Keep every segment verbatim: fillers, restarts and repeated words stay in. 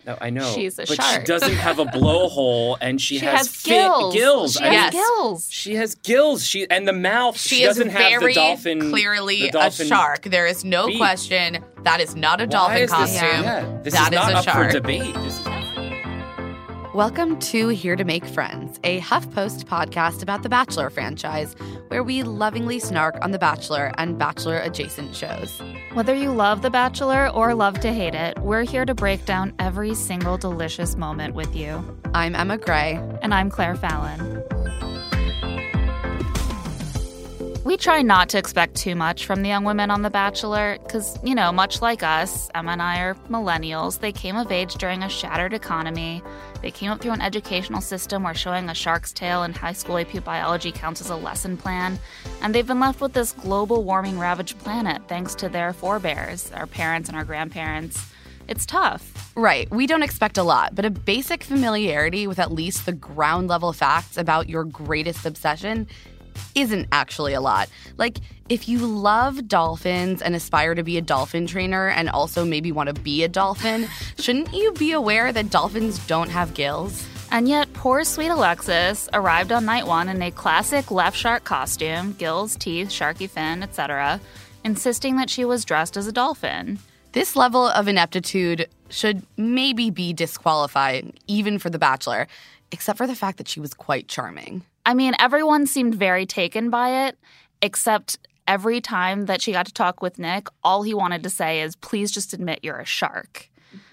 No, I know. She's a but shark. She doesn't have a blowhole, and she, she has, has fit gills. gills. She I has mean, gills. She has gills. She and the mouth. She, she is doesn't have very the dolphin. clearly the dolphin a shark. There is no beak. question that is not a Why dolphin is this, costume. Yeah, this That is is not a up shark. for debate. This is Welcome to Here to Make Friends, a HuffPost podcast about the Bachelor franchise, where we lovingly snark on The Bachelor and Bachelor-adjacent shows. Whether you love The Bachelor or love to hate it, we're here to break down every single delicious moment with you. I'm Emma Gray. And I'm Claire Fallon. We try not to expect too much from the young women on The Bachelor because, you know, much like us, Emma and I are millennials. They came of age during a shattered economy. They came up through an educational system where showing a shark's tail in high school A P biology counts as a lesson plan. And they've been left with this global warming ravaged planet thanks to their forebears, our parents and our grandparents. It's tough. Right. We don't expect a lot, but a basic familiarity with at least the ground level facts about your greatest obsession isn't actually a lot. Like, if you love dolphins and aspire to be a dolphin trainer and also maybe want to be a dolphin, shouldn't you be aware that dolphins don't have gills? And yet, poor sweet Alexis arrived on night one in a classic left shark costume, gills, teeth, sharky fin, et cetera, insisting that she was dressed as a dolphin. This level of ineptitude should maybe be disqualifying, even for The Bachelor, except for the fact that she was quite charming. I mean, everyone seemed very taken by it, except every time that she got to talk with Nick, all he wanted to say is, please just admit you're a shark.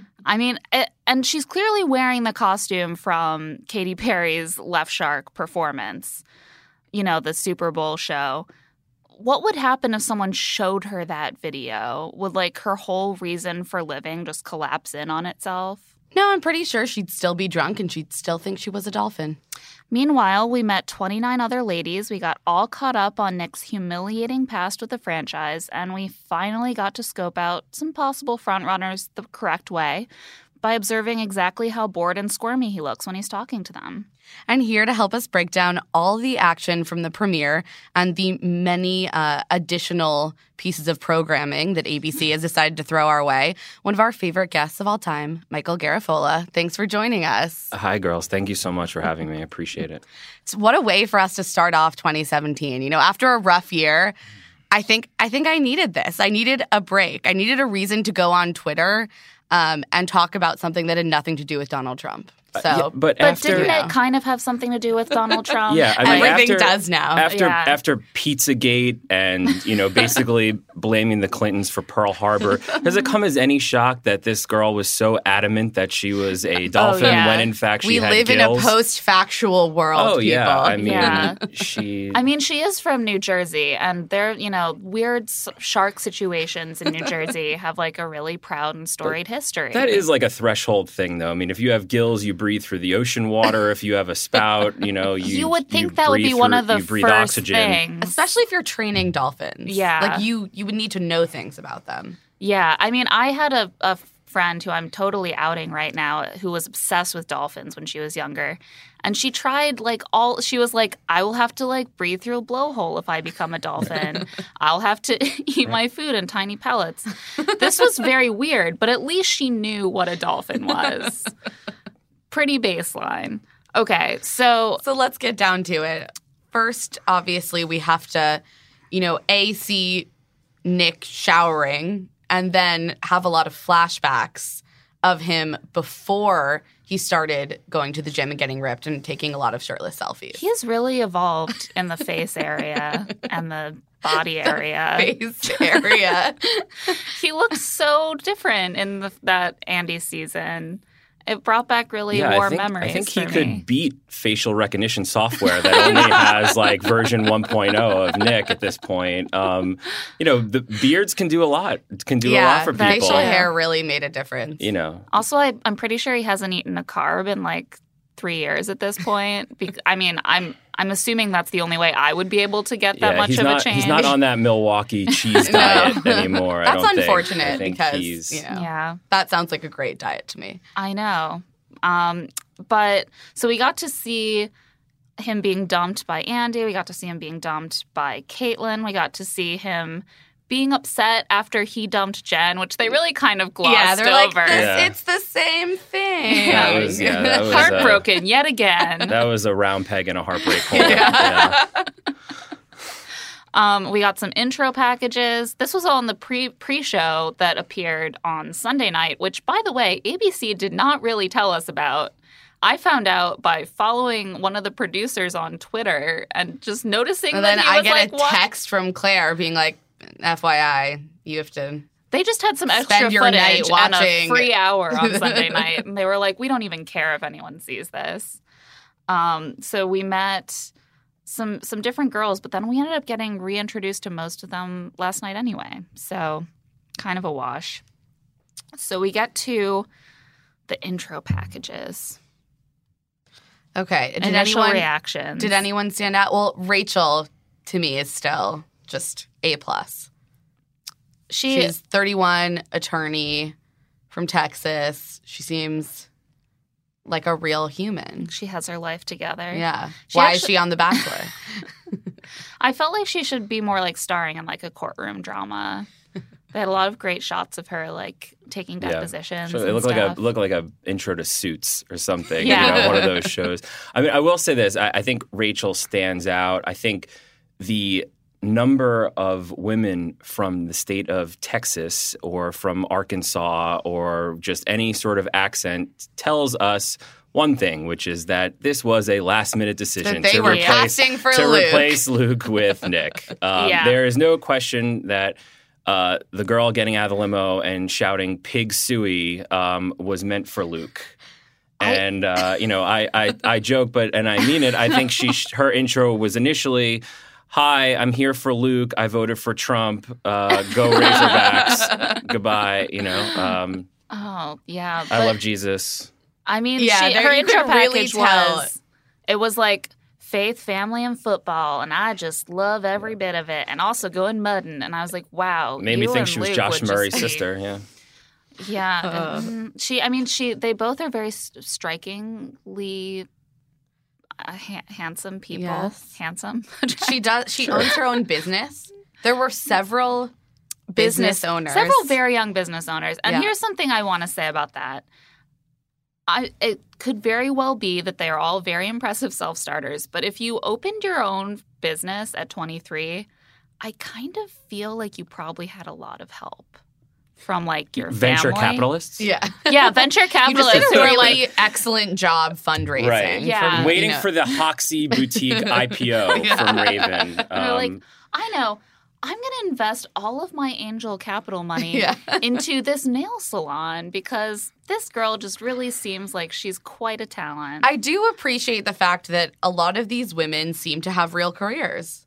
I mean, it, and she's clearly wearing the costume from Katy Perry's Left Shark performance, you know, the Super Bowl show. What would happen if someone showed her that video? Would, like, her whole reason for living just collapse in on itself? No, I'm pretty sure she'd still be drunk and she'd still think she was a dolphin. Meanwhile, we met twenty-nine other ladies. We got all caught up on Nick's humiliating past with the franchise, and we finally got to scope out some possible frontrunners the correct way by observing exactly how bored and squirmy he looks when he's talking to them. And here to help us break down all the action from the premiere and the many uh, additional pieces of programming that A B C has decided to throw our way, one of our favorite guests of all time, Michael Garafolo. Thanks for joining us. Hi, girls. Thank you so much for having me. I appreciate it. So what a way for us to start off twenty seventeen. You know, after a rough year, I think I think I needed this. I needed a break. I needed a reason to go on Twitter um, and talk about something that had nothing to do with Donald Trump. So, uh, yeah, but but after, didn't yeah. it kind of have something to do with Donald Trump? Yeah, I mean, everything after, does now. After Yeah. after Pizzagate and, you know, basically blaming the Clintons for Pearl Harbor, does it come as any shock that this girl was so adamant that she was a dolphin yeah. when in fact she we had live gills? in a post-factual world, Oh people. yeah, I mean, Yeah. she. I mean, she is from New Jersey, and there, you know, weird s- shark situations in New Jersey have like a really proud and storied history. That is like a threshold thing, though. I mean, if you have gills, you breathe through the ocean water. If you have a spout, you know, you You would think you that would be breathe one through- of the you breathe first oxygen. things. Especially if you're training dolphins. Yeah. Like, you you would need to know things about them. Yeah, I mean, I had a, a friend who I'm totally outing right now who was obsessed with dolphins when she was younger. And she tried, like, all – she was like, I will have to, like, breathe through a blowhole if I become a dolphin. I'll have to eat my food in tiny pellets. This was very weird, but at least she knew what a dolphin was. Pretty baseline. Okay, so – So let's get down to it. First, obviously, we have to, you know, A, see Nick showering and then have a lot of flashbacks of him before he started going to the gym and getting ripped and taking a lot of shirtless selfies. he has really evolved in the face area and the body area. Face area. He looks so different in the, that Andy season. It brought back really Yeah, warm I think, memories I think he for could me. beat facial recognition software that only has like version one point oh of Nick at this point. Um, you know, the beards can do a lot. Can do a yeah, lot for that people. facial too. hair really made a difference. You know, Also, I, I'm pretty sure he hasn't eaten a carb in like three years at this point. Be- I mean, I'm I'm assuming that's the only way I would be able to get that yeah, much he's of not, a change. He's not on that Milwaukee cheese No. diet anymore. I That's don't think. unfortunate I think because, he's, you know, Yeah, that sounds like a great diet to me. I know. Um, but so we got to see him being dumped by Andy. We got to see him being dumped by Caitlyn. We got to see him being upset after he dumped Jen, which they really kind of glossed yeah, they're over. like, this, Yeah. it's the same thing. That was, yeah, that was, uh, Heartbroken yet again. That was a round peg in a heartbreak hole. Yeah. Um, we got some intro packages. This was all in the pre pre show that appeared on Sunday night, which, by the way, A B C did not really tell us about. I found out by following one of the producers on Twitter and just noticing And that then he I was get like, a what? text from Claire being like, F Y I, you have to. They just had some extra Spend your footage night and a watching. free hour on Sunday night. And they were like, we don't even care if anyone sees this. Um, so we met some some different girls, but then we ended up getting reintroduced to most of them last night anyway. So kind of a wash. So we get to the intro packages. Okay. Did Initial anyone, reactions. did anyone stand out? Well, Rachel, to me, is still just A plus. She, She's thirty-one, attorney from Texas. She seems like a real human. she has her life together. Yeah. She Why is actually- she on The Bachelor? I felt like she should be more like starring in like a courtroom drama. They had a lot of great shots of her like taking Yeah. depositions. So it and looked like stuff. a looked like a intro to Suits or something. Yeah. You know, one of those shows. I mean, I will say this. I, I think Rachel stands out. I think the number of women from the state of Texas or from Arkansas or just any sort of accent tells us one thing, which is that this was a last minute decision That they to were replace casting for to Luke. replace Luke with Nick. Um, Yeah. There is no question that uh, the girl getting out of the limo and shouting "Pig Suey" um, was meant for Luke. And uh, you know, I, I I joke, but and I mean it. I think she her intro was initially, "Hi, I'm here for Luke. I voted for Trump. Uh, go Razorbacks. Goodbye." You know, um, Oh yeah, I but- love Jesus. I mean, Yeah, she, there- her you intro could really package tell. was it was like faith, family, and football, and I just love every bit of it, and also going mudding. And I was like, wow, Made me you think and she was Luke Josh would just Murray's be- sister. Yeah. Yeah, Uh. and she. I mean, she. They both are very s- strikingly uh, ha- handsome people. Yes. Handsome. She does. She owns her own business. There were several business, owners. Several very young business owners. And Yeah. here's something I want to say about that. I, it could very well be that they are all very impressive self-starters, but if you opened your own business at twenty-three, I kind of feel like you probably had a lot of help from like your Venture family. capitalists. Yeah. Yeah, venture You just capitalists did who a are really like, excellent job fundraising. Right. Yeah. for, Waiting you know- for the Hoxie boutique I P O Yeah. from Raven. they're like, Um, I know, I'm going to invest all of my angel capital money Yeah. into this nail salon because this girl just really seems like she's quite a talent. I do appreciate the fact that a lot of these women seem to have real careers.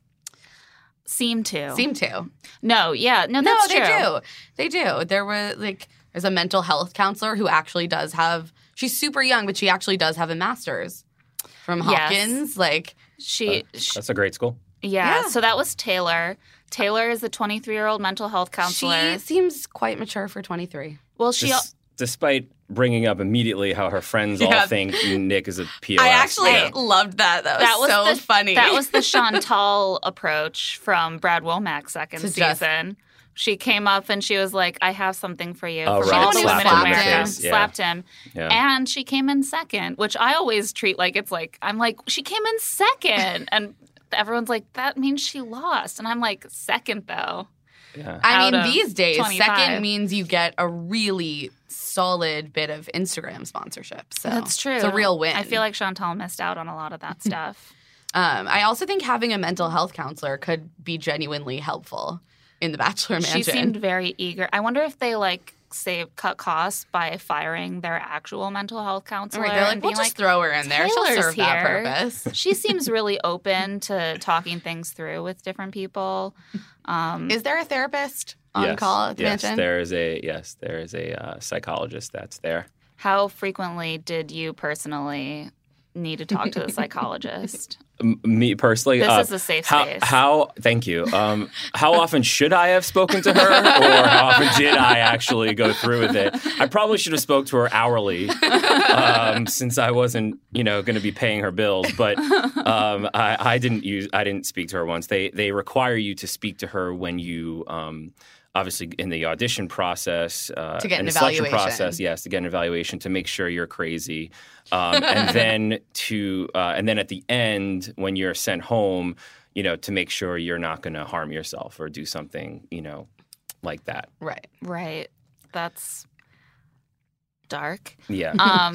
Seem to. Seem to. No, yeah. No, that's no, true. they do. They do. There were like there's a mental health counselor who actually does have she's super young, but she actually does have a master's from Yes. Hopkins. Like She, she that's a great school. yeah, Yeah. so that was Taylor. Taylor is a twenty-three-year-old mental health counselor. she seems quite mature for twenty-three. well, she Des- despite bringing up immediately how her friends all Yeah. think Nick is a P O S. I actually Yeah. loved that. That was, that was so the, funny. That was the Chantal approach from Brad Womack's second To just- season. She came up and she was like, "I have something for you Oh, for right. all the Slapped women in him in the America." face, yeah. Slapped him, Yeah. and she came in second, which I always treat like it's like I'm like she came in second, and everyone's like that means she lost, and I'm like second though. Yeah. I out mean, of these days, twenty-five. second means you get a really solid bit of Instagram sponsorship. So That's true. It's a real win. I feel like Chantal missed out on a lot of that stuff. Um, I also think having a mental health counselor could be genuinely helpful in the Bachelor Mansion. She seemed very eager. I wonder if they like save cut costs by firing their actual mental health counselor. Right, they're like, and we'll being just throw her in there. She'll Taylor's serve that here. purpose. She seems really open to talking things through with different people. Um, Is there a therapist on yes. call at the yes, mansion? there is a yes, there is a uh, psychologist that's there. how frequently did you personally need to talk to the psychologist. M- me personally, This uh, is a safe how, space. How? Thank you. Um, how often should I have spoken to her, or how often did I actually go through with it? I probably should have spoke to her hourly, um, since I wasn't, you know, going to be paying her bills. But um, I, I didn't use. I didn't speak to her once. They they require you to speak to her when you. Um, Obviously, in the audition process, uh, To get an and the selection evaluation. process, yes, to get an evaluation to make sure you're crazy, um, and then to uh, and then at the end when you're sent home, you know, to make sure you're not going to harm yourself or do something, you know, like that. Right. Right. That's dark. Yeah. Um.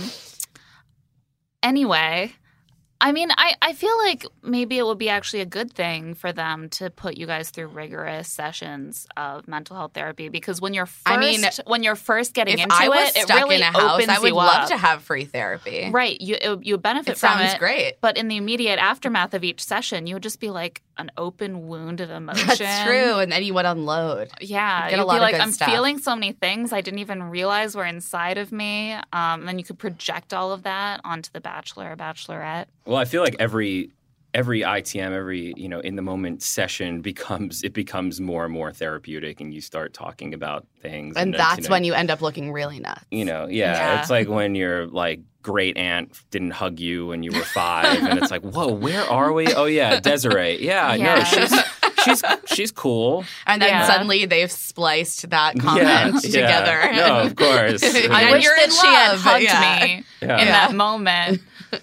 Anyway, I mean, I, I feel like maybe it would be actually a good thing for them to put you guys through rigorous sessions of mental health therapy because when you're first I mean, when you're first getting If into I was it, it stuck really in a house, opens I would you love up. to have free therapy. Right, you it, you benefit It from sounds it. great. But in the immediate aftermath of each session, you would just be like an open wound of emotion. That's true. And then you would unload. Yeah, Get a you'd lot be of like, good I'm stuff. feeling so many things I didn't even realize were inside of me. Um, and then you could project all of that onto the Bachelor or Bachelorette. Well, I feel like every every I T M, every you know in the moment session becomes it becomes more and more therapeutic, and you start talking about things, And it's, that's you know, when you end up looking really nuts. You know, yeah, Yeah. It's like when your like great aunt didn't hug you when you were five, and it's like, whoa, where are we? Oh yeah, Desiree. Yeah, Yeah. no, she's she's she's cool. And then Yeah. suddenly they've spliced that Yeah, comment yeah. together. No, of course. And I then wish you're that in she had love. hugged Yeah. me Yeah. in Yeah. that moment.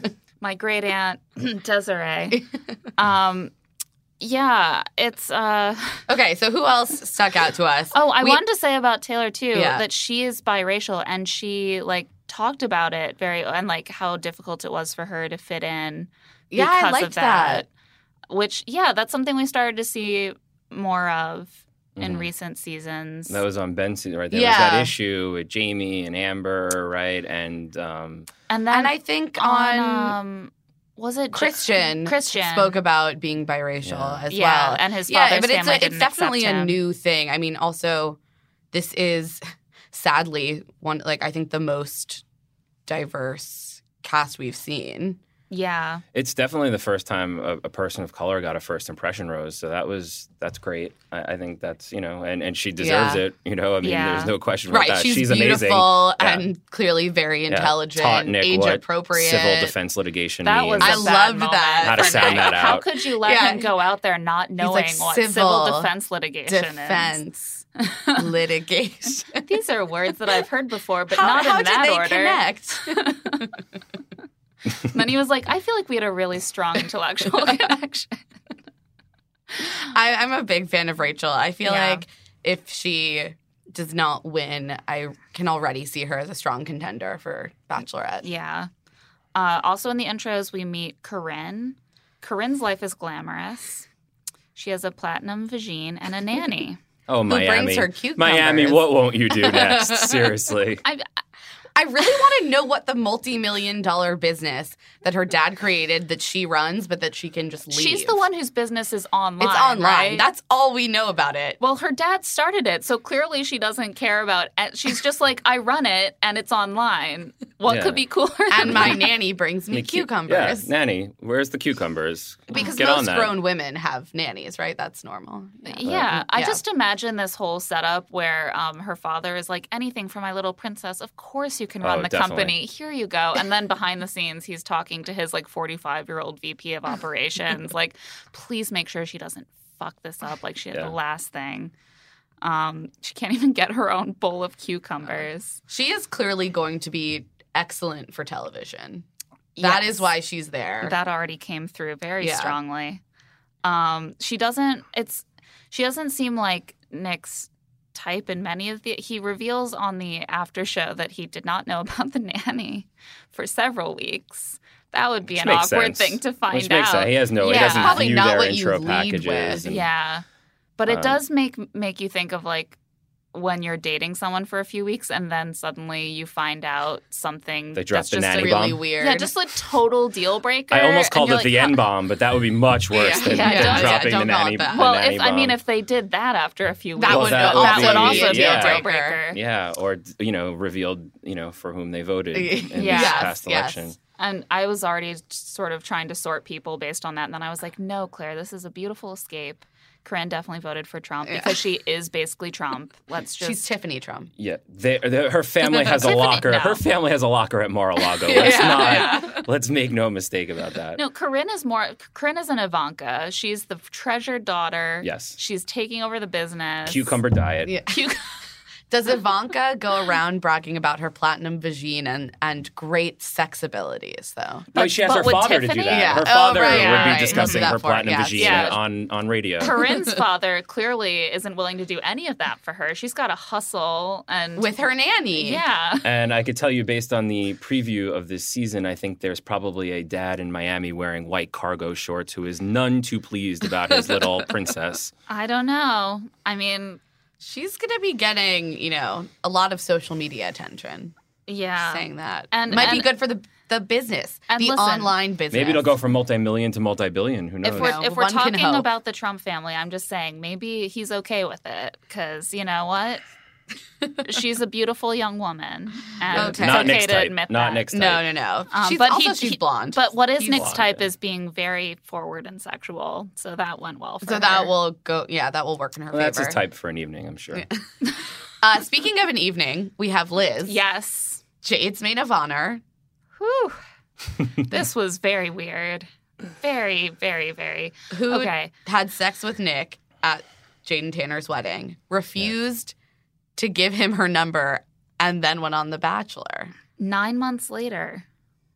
My great aunt Desiree. Um, yeah, it's. Uh... Okay, so who else stuck out to us? Oh, I We- wanted to say about Taylor too Yeah. that she is biracial and she like talked about it very and like how difficult it was for her to fit in. Yeah, I because liked of that. that. Which, yeah, that's something we started to see more of in Mhm. recent seasons. That was on Ben's season, right? There was Yeah. that issue with Jamie and Amber, right? And um, and then And I think on, on um, was it Christian, Christian spoke about being biracial Yeah. as yeah, well. and his Yeah, father's but it's, family a, it's didn't definitely accept a him. new thing. I mean, also, this is sadly one like I think the most diverse cast we've seen. Yeah, it's definitely the first time a, a person of color got a first impression rose. So that was that's great. I, I think that's you know, and, and she deserves Yeah. it. You know, I mean, Yeah. there's no question about Right, that. she's, amazing. beautiful Yeah. and clearly very Yeah. intelligent, Taught Nick age what appropriate. civil defense litigation that means. was. a I bad loved moment that. How to for sound Nick. that How out. could you let Yeah. him go out there not knowing like, what civil civil defense litigation is? defense litigation. These are words that I've heard before, but how not how in did that they order. connect? Then he was like, I feel like we had a really strong intellectual connection. I, I'm a big fan of Rachel. I feel Yeah. like if she does not win, I can already see her as a strong contender for Bachelorette. Yeah. Uh, also in the intros, we meet Corinne. Corinne's life is glamorous. She has a platinum vagine and a nanny. Oh, Who Miami. brings her cucumbers. Miami, what won't you do next? Seriously. I, I really want to know what the multi-million dollar business that her dad created that she runs, but that she can just leave. she's the one whose business is online. It's online. right? That's all we know about it. Well, her dad started it, so clearly she doesn't care about it. She's just like, I run it, and it's online. What Yeah. could be cooler than And my that? nanny brings me The cu- cucumbers. Yeah, nanny, where's the cucumbers? Because Get on most that. grown women have nannies, right? That's normal. Yeah, I Yeah. just imagine this whole setup where um, her father is like, anything for my little princess. Of course you can run Oh, the definitely. company. Here you go. And then behind the scenes, he's talking to his like forty-five-year-old V P of operations. Like, please make sure she doesn't fuck this up like she had Yeah. the last thing. Um, she can't even get her own bowl of cucumbers. She is clearly going to be excellent for television. That Yes. is why she's there. That already came through very Yeah. strongly. Um, she doesn't. It's she doesn't seem like Nick's type in many of the. He reveals on the after show that he did not know about the nanny for several weeks. That would be Which an makes awkward sense. thing to find Which makes out. sense. He has no, he Yeah. doesn't Probably view not their what you intro lead packages. with. and- Yeah, but it Um, does make make you think of like when you're dating someone for a few weeks and then suddenly you find out something They drop that's the just a- nanny really bomb. weird. yeah, just a total deal breaker. I almost and called you're it the like, N bomb, but that would be much worse Yeah, than, yeah, than don't- yeah, dropping don't the call it nanny, that. the Well, nanny if I mean, bomb. if they did that after a few weeks, That Well, would, that also that would be also a be a yeah. deal deal breaker. breaker. Yeah, or you know, revealed you know for whom they voted in this Yes, past yes. election. And I was already sort of trying to sort people based on that. And then I was like, no, Claire, this is a beautiful escape. Corinne definitely voted for Trump Yeah. because she is basically Trump. Let's just. She's Tiffany Trump. Yeah, they, they, her family has a Tiffany- locker. no. Her family has a locker at Mar-a-Lago. Let's Yeah, not. yeah. Let's make no mistake about that. No, Corinne is more. Corinne is an Ivanka. She's the treasured daughter. Yes. She's taking over the business. Cucumber diet. Yeah. Cu- Does Ivanka go around bragging about her platinum vagine and, and great sex abilities, though? No, she has but her with father to do Tiffany? that. Yeah. Her Oh, father right, would yeah, be right. discussing Remember her that part, platinum yes. vagina Yeah. on, on radio. Corinne's father clearly isn't willing to do any of that for her. She's got to hustle and With her nanny. yeah. And I could tell you, based on the preview of this season, I think there's probably a dad in Miami wearing white cargo shorts who is none too pleased about his little princess. I don't know. I mean, She's going to be getting, you know, a lot of social media attention. yeah. Saying that. And- Might be and- good for the the business, And the listen, online business. Maybe it'll go from multi-million to multi-billion. Who knows? If we're No, if we're one can talking hope. about the Trump family, I'm just saying maybe he's okay with it because you know what, she's a beautiful young woman, and Okay. Not it's okay Nick's to type. admit Not that. Nick's type. No, no, no. Um, she's but also he, she's he- blonde. But what is He's Nick's blonde, type yeah. is being very forward and sexual, so that went well for so her. that will go. Yeah, that will work in her Well, that's favor. his type for an evening, I'm sure. Uh, speaking of an evening, we have Liz. Yes. Jade's maid of honor. Whew. This was very weird. Very, very, very. Who Okay. had sex with Nick at Jade and Tanner's wedding, refused to give him her number, and then went on The Bachelor. Nine months later,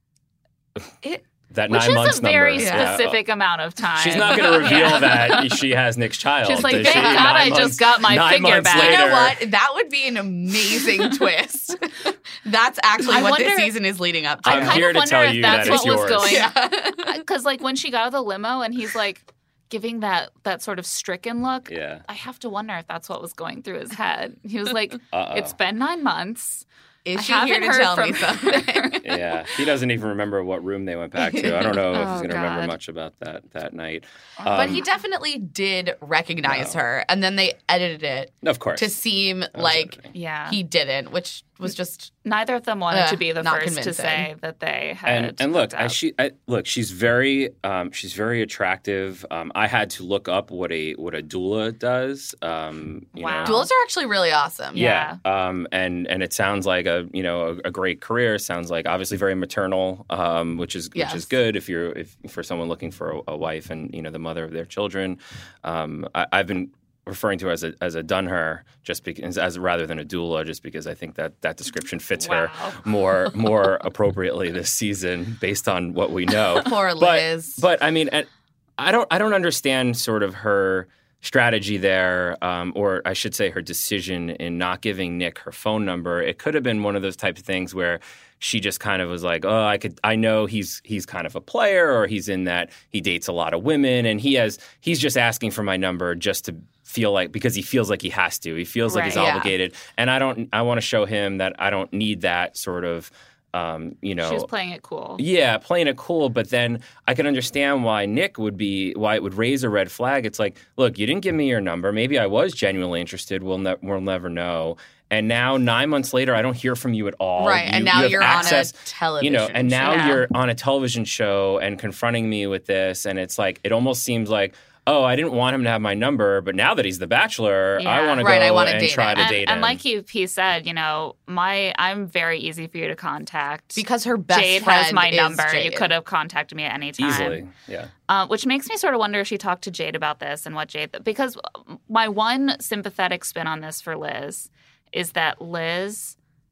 It, That which nine is months a very number. Yeah. specific amount of time. She's not going to reveal that she has Nick's child. She's like, does thank she? God Nine I just months- got my nine figure months back. you later. know what? That would be an amazing twist. That's actually I what this wonder- season is leading up to. I'm I kind here of to wonder tell if you that's that it's what was yours. going. Yeah. Because like when she got out of the limo and he's like giving that that sort of stricken look, Yeah. I have to wonder if that's what was going through his head. He was like, Uh-oh. "It's been nine months. Is I she here haven't to heard tell me from something? Yeah, he doesn't even remember what room they went back to. I don't know if Oh, he's going to remember God. much about that that night. But Um, he definitely did recognize No. her, and then they edited it of course, to seem like Yeah." he didn't, which was just Neither of them wanted Ugh, to be the not first to convincing. say that they had. and and look, hooked I, up. she I, look, she's very um, she's very attractive. Um, I had to look up what a what a doula does. Um, you Wow. know. doulas are actually really awesome. Yeah. Um, and and it sounds like a you know a, a great career. Sounds like obviously very maternal, um, which is Yes. which is good if you're if for someone looking for a, a wife and you know the mother of their children. Um, I, I've been referring to her as a as a done her just because as rather than a doula, just because I think that that description fits Wow. her more more appropriately this season based on what we know. Poor But Liz. but I mean, and I don't I don't understand sort of her strategy there, um, or I should say her decision in not giving Nick her phone number. It could have been one of those types of things where she just kind of was like, oh, I could I know he's he's kind of a player, or he's in that he dates a lot of women, and he has he's just asking for my number just to feel like because he feels like he has to. He feels like he's Right. Yeah. obligated, and I don't. I want to show him that I don't need that sort of. Um, you know, She was playing it cool. yeah, playing it cool, but then I can understand why Nick would be why it would raise a red flag. It's like, look, you didn't give me your number. Maybe I was genuinely interested. We'll ne- we'll never know. And now nine months later, I don't hear from you at all. Right, You- and now you have you're access, on a television you know, and now show. you're on a television show and confronting me with this, and it's like it almost seems like. Oh, I didn't want him to have my number, but now that he's the Bachelor, I Yeah. want to Right, I go wanna and date try him. to and, date him. and like you, P said, you know, my I'm very easy for you to contact because her best Jade friend has my is number. Jade. You could have contacted me at any time. easily, yeah. Uh, which makes me sort of wonder if she talked to Jade about this and what Jade because my one sympathetic spin on this for Liz is that Liz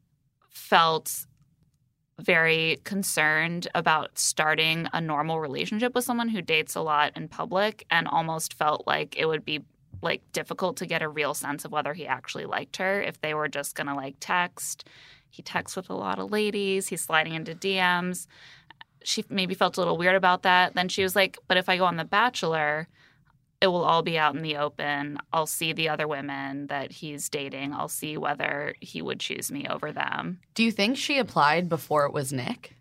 felt very concerned about starting a normal relationship with someone who dates a lot in public and almost felt like it would be like difficult to get a real sense of whether he actually liked her if they were just going to like text. He texts with a lot of ladies. He's sliding into D Ms. She maybe felt a little weird about that. Then she was like, but if I go on The Bachelor, it will all be out in the open. I'll see the other women that he's dating. I'll see whether he would choose me over them. Do you think she applied before it was Nick?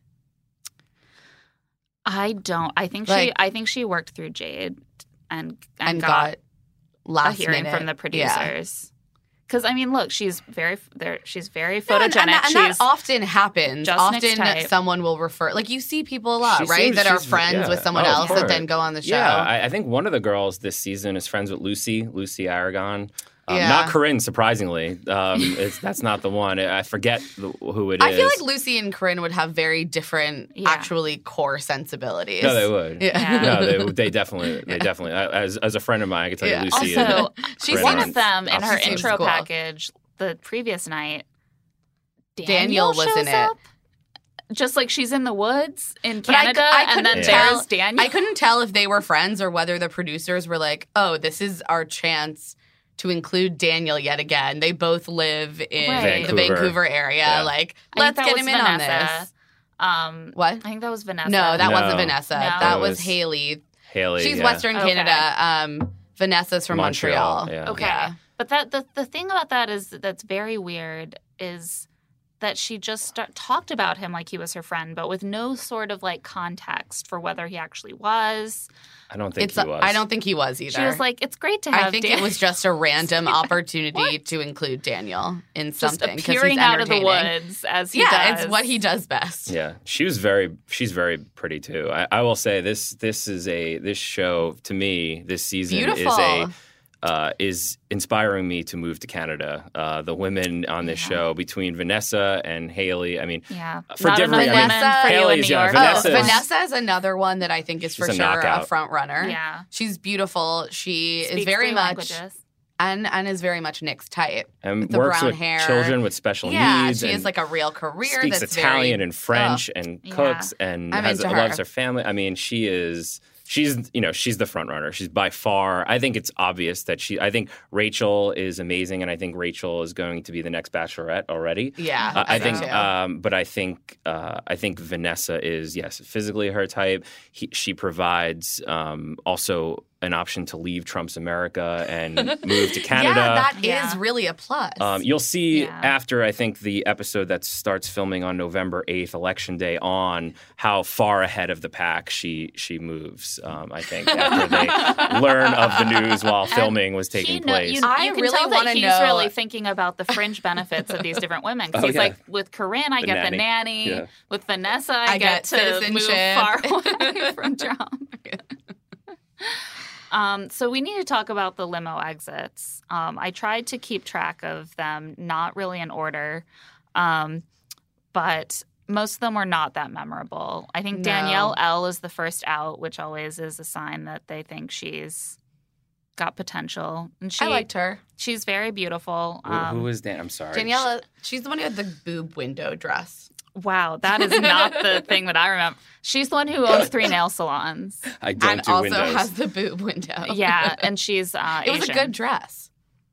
I don't. I think she. Like- I think she worked through Jade and and, And got, got a last hearing minute. from the Yeah. producers. Because I mean, look, she's very there. She's very Yeah, photogenic. and, and, that, and she's that often happens. just Nick's Often type. someone will refer, like you see people a lot, She right? seems- That are she's- friends yeah. with someone Oh, of else that course. then go on the show. Yeah, I, I think one of the girls this season is friends with Lucy, Lucy Aragon. Um, Yeah. Not Corinne, surprisingly. Um, it's, that's not the one. I forget the, who it is. I feel like Lucy and Corinne would have very different, Yeah. actually core sensibilities. No, they would. Yeah. Yeah. No, they, they definitely, they definitely. As as a friend of mine, I can tell Yeah. you, Lucy. also and She's Corinne one aren't of them in her opposite seems intro cool. package the previous night. Daniel was shows in it. up, just like she's in the woods in But I cou- Canada, I and then couldn't tell- there's Daniel. I couldn't tell if they were friends or whether the producers were like, oh, this is our chance to include Daniel yet again. They both live in Right. the Vancouver. Vancouver area. Yeah. Like, I think let's that get was him in on Vanessa. this. Um, What? I think that was Vanessa. No, that No. wasn't Vanessa. No. That It was was Haley. Haley. She's yeah. Western Okay. Canada. Um, Vanessa's from Montreal. Yeah. Okay. Yeah. But that the, the thing about that is that's very weird is that she just start, talked about him like he was her friend, but with no sort of like context for whether he actually was. I don't think It's. he was. I don't think he was either. She was like, "It's great to have." I think Dan- it was just a random opportunity to include Daniel in just something 'cause appearing he's out of the entertaining. woods as he Yeah, does. it's what he does best. Yeah, she was very. She's very pretty too. I, I will say this. This is a. This show to me this season Beautiful. is a. Uh, is inspiring me to move to Canada. Uh, the women on this Yeah. show, between Vanessa and Haley, I mean, Yeah, for not different- enough I mean, women for you in Haley's- New yeah, York. Vanessa Oh, is- Vanessa is another one that I think is for She's a sure a knockout. front runner. Yeah, She's beautiful. She Speaks is very three much languages. and and is very much Nick's type. and With the works brown with hair. children with special Yeah, needs. she and has like a real career. speaks that's Italian very, and French and Yeah. cooks and I'm has, into her. loves her family. I mean, she is. She's, you know, she's the front runner. She's by far. I think it's obvious that she. I think Rachel is amazing, and I think Rachel is going to be the next Bachelorette already. Yeah, Uh, I I think, do too. um, but I think, uh, I think Vanessa is yes, physically her type. He, she provides um, also an option to leave Trump's America and move to Canada. Yeah, that is Yeah. really a plus. Um, you'll see Yeah. after, I think, the episode that starts filming on November eighth, Election Day, on how far ahead of the pack she she moves. Um, I think after they learn of the news while filming was He taking know- place. You, I you can really tell wanna that he's know- really thinking about the fringe benefits of these different women. Because Oh, he's yeah. like, with Corinne, I The get the nanny. nanny. Yeah. With Vanessa, I, I get, get to move citizenship. far away from Trump. Um, so we need to talk about the limo exits. Um, I tried to keep track of them, not really in order, um, but most of them were not that memorable. I think No. Danielle L is the first out, which always is a sign that they think she's got potential. And she, I liked her. she's very beautiful. Who- Um, who is Dan? I'm sorry. Daniela, she's the one who had the boob window dress. wow, that is not the thing that I remember. She's the one who owns three nail salons. I don't and do also windows. has the boob window. Yeah, and she's uh, It was Asian. a good dress.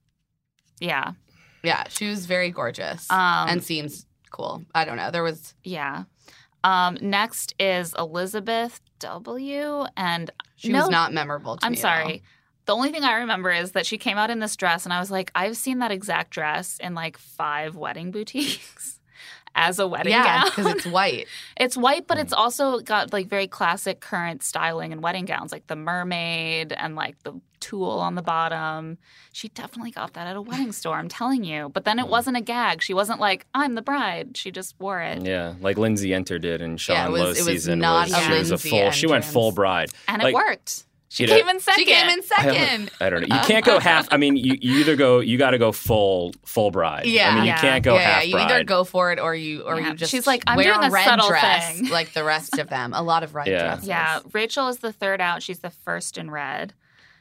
Yeah. Yeah, she was very gorgeous Um, and seems cool. I don't know. There was Yeah. Um, next is Elizabeth W. And she no, was not memorable to I'm me. at all. sorry. The only thing I remember is that she came out in this dress, and I was like, I've seen that exact dress in like five wedding boutiques as a wedding Yeah, gown. because it's white. It's white, but it's also got like very classic current styling in wedding gowns, like the mermaid and like the tulle on the bottom. She definitely got that at a wedding store, I'm telling you. But then it wasn't a gag. She wasn't like, I'm the bride. She just wore it. Yeah, like Lindsay Enter did in Sean Yeah, it was- Lowe's it was season. not was, a she was a Lindsay full. She went entrance. full bride, And Like, it worked. She you know, came in second. She came in I second. don't, I don't know. You can't go half. I mean, you, you either go. You got to go full full bride. Yeah. I mean, Yeah. you can't go yeah, half yeah, you bride. either go for it or you or Yeah. you just She's like, I'm wear doing a red subtle dress thing. like the rest of them. A lot of red Yeah. dresses. Yeah, Rachel is the third out. She's the first in red.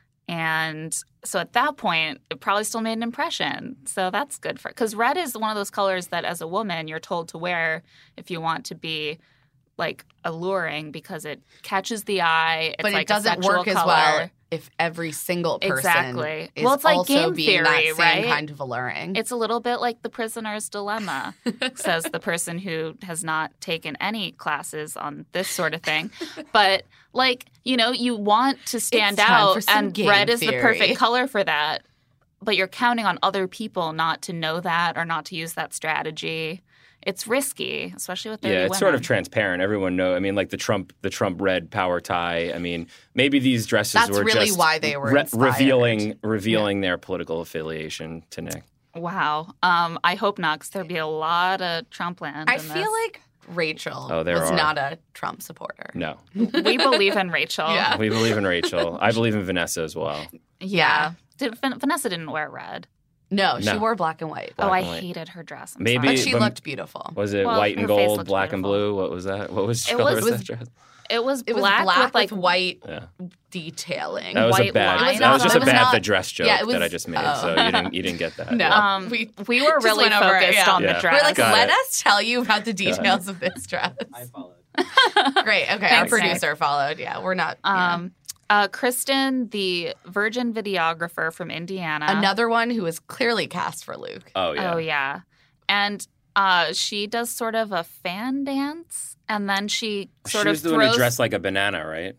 And so at that point, it probably still made an impression. So that's good for because red is one of those colors that as a woman you're told to wear if you want to be like alluring because it catches the eye. It's but like it doesn't a sexual work as color. well if every single person Exactly. is Well, it's like also game being theory, that same right? kind of alluring. It's a little bit like the prisoner's dilemma, says the person who has not taken any classes on this sort of thing. But, like, you know, you want to stand It's time for out, some and game red is the theory. perfect color for that. But you're counting on other people not to know that or not to use that strategy. It's risky, especially with thirty Yeah, it's women. sort of transparent. Everyone know. I mean, like the Trump, the Trump red power tie. I mean, maybe these dresses That's were really just why they were re- inspired. revealing revealing their political affiliation to Nick. Wow. Um, I hope not, because there'd be a lot of Trump land. I in feel this. like Rachel Oh, there was are. not a Trump supporter. No. we believe in Rachel. Yeah. We believe in Rachel. I believe in Vanessa as well. Yeah. Did, Van- Vanessa didn't wear red. No, she No. wore black and white. Black oh, I and white. hated her dress. I'm Maybe- But sorry. she but- looked beautiful. Was it Well, white and her face gold, looked black and beautiful. blue? What was that? What was It color was- was that dress? It was It was black, black, with like white Yeah. detailing. That was a white bad. lines. That was just It a was bad not- the dress joke yeah, it was- that I just made. oh. So you didn't you didn't get that. No. Yeah. Um, we we were just really went over it, focused yeah. on Yeah. the dress. We're like, Got let it. us tell you about the details of this dress. I followed. Great. Okay, our Thanks, Nick. producer followed. Yeah, we're not. yeah. Um, uh, Kristen, the Virgin videographer from Indiana. Another one who is clearly cast for Luke. Oh yeah. Oh yeah, and uh, she does sort of a fan dance, and then she sort she of was doing throws. a dress like a banana, right?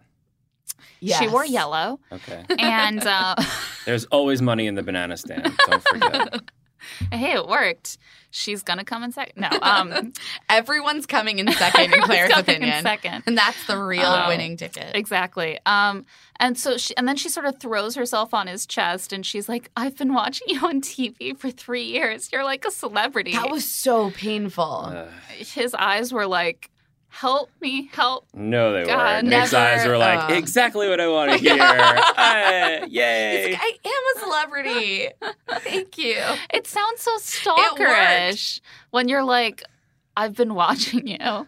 She wore Yes. yellow, Okay. and uh, There's always money in the banana stand. Don't forget. hey, it worked. She's gonna come in second. No, um, Everyone's coming in second in Claire's coming in opinion. second. And that's the real Oh. winning ticket. Exactly. Um, and so she, and then she sort of throws herself on his chest, and she's like, "I've been watching you on T V for three years. You're like a celebrity." That was so painful. Uh, His eyes were like, "Help me, help." no, they God, weren't. Nick's eyes never, were like, uh, exactly what I want to hear. Ah, yay. He's like, I am a celebrity. Thank you. It sounds so stalkerish when you're like, "I've been watching you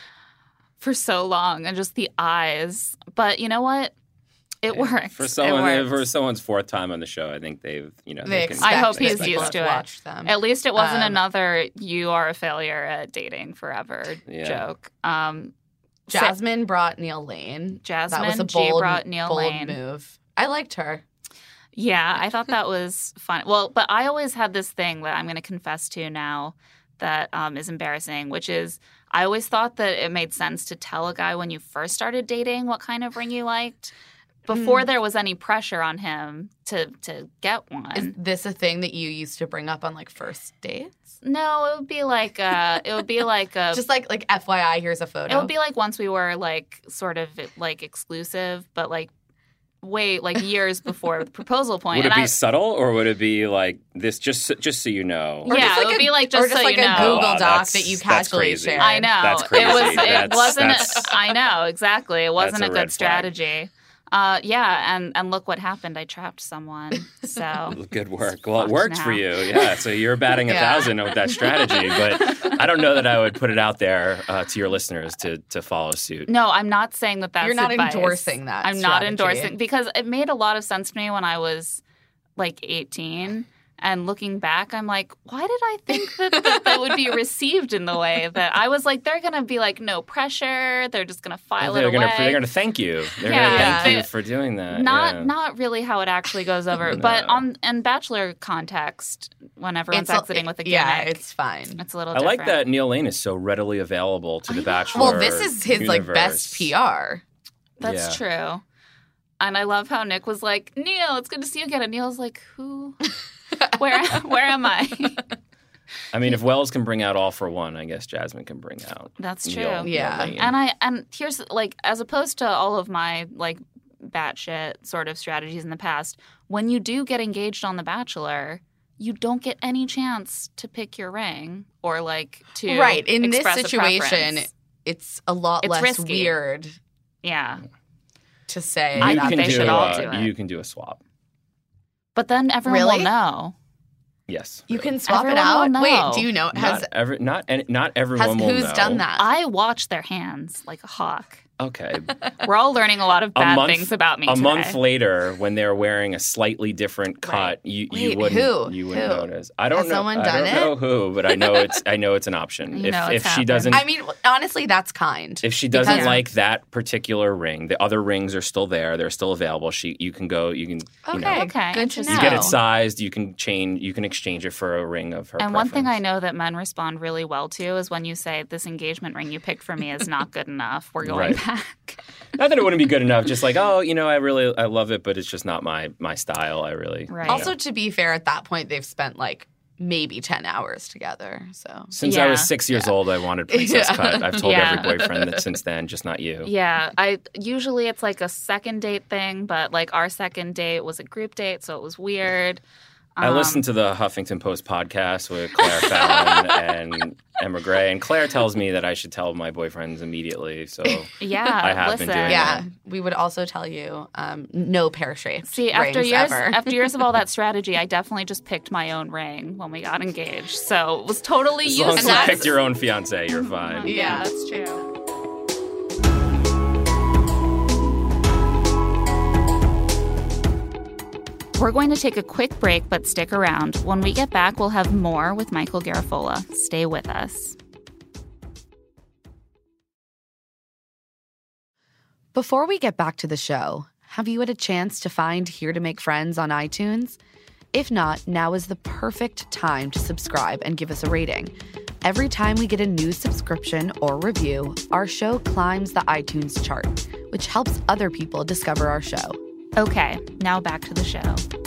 for so long," and just the eyes. But you know what? It Yeah. works. For It someone, works. for someone's fourth time on the show, I think they've, you know, They they can. expect I hope that he's people used have to it. watched them. At least it wasn't Um, another "you are a failure at dating forever" Yeah. joke. Um, Jasmine brought Neil Lane. Jasmine That was a G bold, brought Neil bold Lane. move. I liked her. Yeah, I thought that was fun. Well, but I always had this thing that I'm going to confess to now that um, is embarrassing, which is I always thought that it made sense to tell a guy when you first started dating what kind of ring you liked before Mm. there was any pressure on him to to get one. Is this a thing that you used to bring up on like first dates? no, it would be like uh, it would be like a Just like like F Y I, here's a photo. It would be like once we were like sort of like exclusive, but like way like years before the proposal point. Would it and be I, subtle, or would it be like this? Just, just so you know. Or yeah, just it like would a- be like just or just so like you a know. Google Oh, wow, Doc that's- that you that's casually crazy. share. I know. That's crazy. It was. It That's- wasn't. that's- I know exactly. It wasn't That's a, a good red flag. strategy. Uh, yeah, and and look what happened. I trapped someone. So Good work. Well, it Fucked worked now. for you. Yeah. So you're batting a Yeah. thousand with that strategy, but I don't know that I would put it out there uh, to your listeners to to follow suit. no, I'm not saying that that's. You're not advice. endorsing that I'm not strategy. endorsing because it made a lot of sense to me when I was like eighteen. And looking back, I'm like, why did I think that that, that would be received in the way that I was like, they're going to be like, no pressure. They're just going to file they're it gonna away. they're gonna thank you. They're Yeah. gonna thank Yeah. you for doing that. not yeah. not really how it actually goes over. But No. on in Bachelor context, when everyone's It's a- exiting with a gimmick, Yeah, it's fine. it's a little I different. like that Neil Lane is so readily available to the Bachelor. Well, this is his like universe. best P R. That's Yeah. true. And I love how Nick was like, Neil, it's good to see you again. And Neil's like, who? Where where am I? I mean, if Wells can bring out All for One, I guess Jasmine can bring out. That's Neil- true. Neil Yeah. Lane. And I and here's like as opposed to all of my like batshit sort of strategies in the past, when you do get engaged on The Bachelor, you don't get any chance to pick your ring or like to Right. In this express a situation, preference. it's a lot It's less risky. weird Yeah. to say. I you think can they do should all uh, do it. You can do a swap. But then everyone Really? will know. Yes. You can swap Everyone it out. will know. Wait, do you know? Has not every not any, not has everyone will who's know. done that? I watch their hands like a hawk. Okay. We're all learning a lot of A bad month- things about me A today. month later, when they're wearing a slightly different cut, Right. you, Wait, you wouldn't who? you wouldn't Who? notice. I don't Has know. someone I done don't it? know who, but I know it's I know it's an option. You if know if it's she happened. doesn't I mean, honestly, that's kind. if she doesn't because- like that particular ring, the other rings are still there. They're still available. She you can go. You can you know. Okay, Okay, good to know. You get it sized. You can change. You can exchange it for a ring of her. And one thing I preference. know that men respond really well to is when you say, this engagement ring you picked for me is not good enough. We're going Right. back. Not that it wouldn't be good enough. Just like, oh, you know, I really I love it, but it's just not my my style. I really Right. Also, to be fair, at that point, they've spent like maybe ten hours together. So Since I was Yeah. six years old, I wanted princess Yeah. cut. I've told Yeah. every boyfriend that since then, just not you. Yeah, I usually it's like a second date thing, but like our second date was a group date, so it was weird. I Um, listened to the Huffington Post podcast with Claire Fallon and Emma Gray, and Claire tells me that I should tell my boyfriends immediately. So Yeah, I have listen. been doing Yeah, that. we would also tell you um, no pear-shaped See, after rings years ever. after years of all that strategy, I definitely just picked my own ring when we got engaged. So it was totally As long as useless. you picked your own fiance, you're fine. Yeah, that's true. We're going to take a quick break, but stick around. When we get back, we'll have more with Michael Garafolo. Stay with us. Before we get back to the show, have you had a chance to find Here to Make Friends on iTunes? If not, now is the perfect time to subscribe and give us a rating. Every time we get a new subscription or review, our show climbs the iTunes chart, which helps other people discover our show. Okay, now back to the show.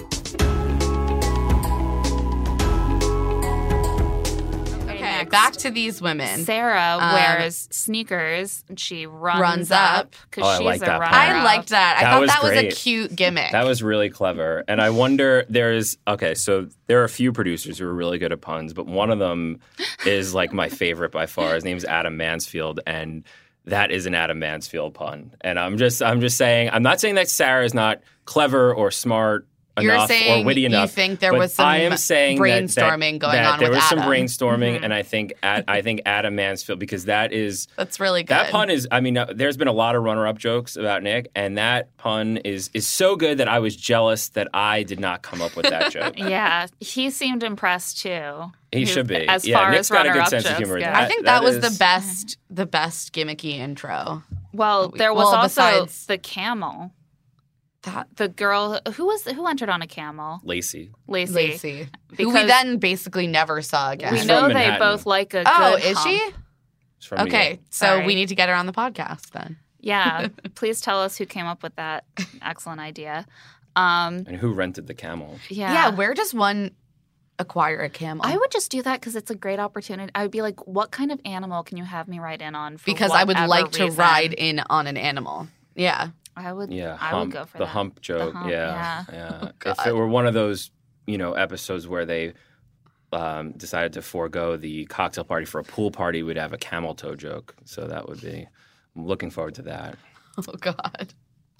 Okay, next. back to these women. Sarah Um, wears sneakers and she runs, runs up up. because Oh, I she's like a that runner. part. I liked that. I That thought was that was great. a cute gimmick. That was really clever. And I wonder, there's, okay, so there are a few producers who are really good at puns, but one of them is like my favorite by far. His name's Adam Mansfield. And that is an Adam Mansfield pun. And I'm just, I'm just saying, I'm not saying that Sarah is not clever or smart You're enough saying or witty you enough. think there but was some I am saying that- brainstorming that, going that on there with was some Adam. brainstorming, Mm-hmm. and I think at, I think Adam Mansfield, because that is That's really good. that pun is. I mean, uh, there's been a lot of runner-up jokes about Nick, and that pun is is so good that I was jealous that I did not come up with that joke. Yeah, he seemed impressed too. He should be. As Yeah, far Nick's as got a good runner-up sense of jokes humor. go. That- I think that, was is- the best, the best gimmicky intro. Well, there was Well, also besides- the camel. That The girl who was who entered on a camel, Lacey. Lacey. Lacey, who we Because then basically never saw again. We She's know from they Manhattan. both like a Oh, good is hump. she? She's from New Okay, York. so Sorry. we need to get her on the podcast then. Yeah, please tell us who came up with that excellent idea. Um, And who rented the camel? yeah, Yeah, where does one acquire a camel? I would just do that because it's a great opportunity. I would be like, what kind of animal can you have me ride in on? For because I would whatever like to reason? ride in on an animal. Yeah. I would. Yeah, I hump, would go for the that. hump joke. hump, yeah, yeah. yeah. Oh, if God. it were one of those, you know, episodes where they um, decided to forego the cocktail party for a pool party, we'd have a camel toe joke. So that would be. I'm looking forward to that. Oh God.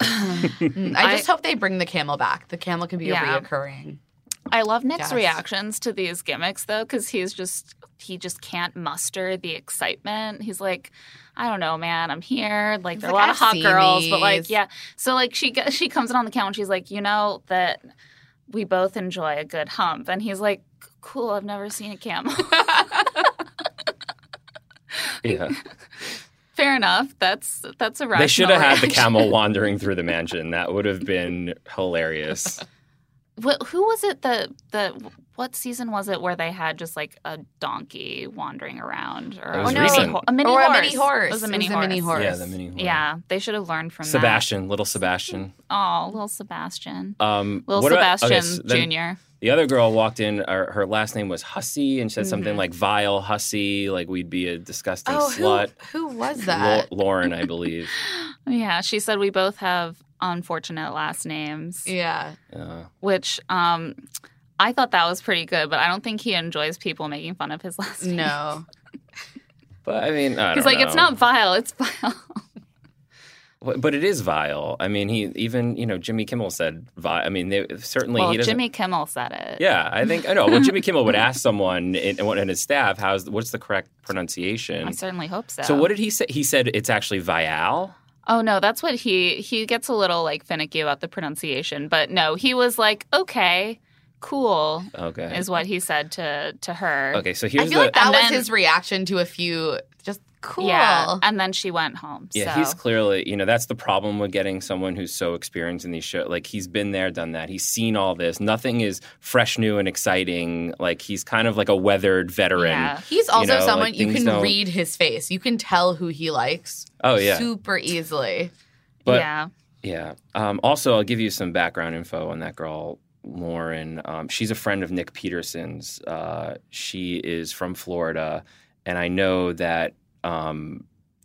Mm, I just I- hope they bring the camel back. The camel can be Yeah. a reoccurring. I love Nick's Yes. reactions to these gimmicks though, because he's just he just can't muster the excitement. He's like, I don't know, man, I'm here. Like He's there are like, a lot of "I've hot seen girls, but like these." yeah. So like she ge- she comes in on the couch and she's like, you know that we both enjoy a good hump, and he's like, cool, I've never seen a camel. Yeah, Fair enough. That's that's a rational they should have had the reaction. camel wandering through the mansion. That would have been hilarious. What, who was it that that what season was it where they had just like a donkey wandering around or It was a, mini recent. ho- a mini Or a horse? mini horse. It was a It mini was a horse. mini horse. Yeah, the mini. horse. Yeah, they should have learned from Sebastian, little Sebastian. that. Oh, little Sebastian. Um, Little what about- Sebastian okay, so then Junior The other girl walked in. Her, her last name was Hussey, and she said something Mhm. like "vile Hussey," like we'd be a disgusting Oh, who, slut. who was Lau- that? Lauren, I believe. Yeah, she said we both have unfortunate last names, Yeah. Uh, which um, I thought that was pretty good, but I don't think he enjoys people making fun of his last name. No. but I mean, I He's don't like, it's know. not vile, it's vile. But but it is vile. I mean, he even you know Jimmy Kimmel said vile. I mean, they, certainly Well, he doesn't. Jimmy Kimmel said it. Yeah, I think I know. Well, Jimmy Kimmel would ask someone in, in his staff, "How's what's the correct pronunciation?" I certainly hope so. So what did he say? He said it's actually vial. Oh no, that's what he he gets a little like finicky about the pronunciation, but no, he was like, okay, cool, Okay. is what he said to to her. Okay, so I here's feel the. like that And was then- his reaction to a few just cool. Yeah, and then she went home. Yeah, so. he's clearly, you know, that's the problem with getting someone who's so experienced in these shows. Like, he's been there, done that. He's seen all this. Nothing is fresh, new, and exciting. Like, he's kind of like a weathered veteran. Yeah. He's also You know, someone like, you things can don't- read his face. You can tell who he likes Oh, yeah. super easily. But, yeah. yeah. Um, also, I'll give you some background info on that girl, Lauren. Um, she's a friend of Nick Peterson's. Uh, she is from Florida. And I know that um,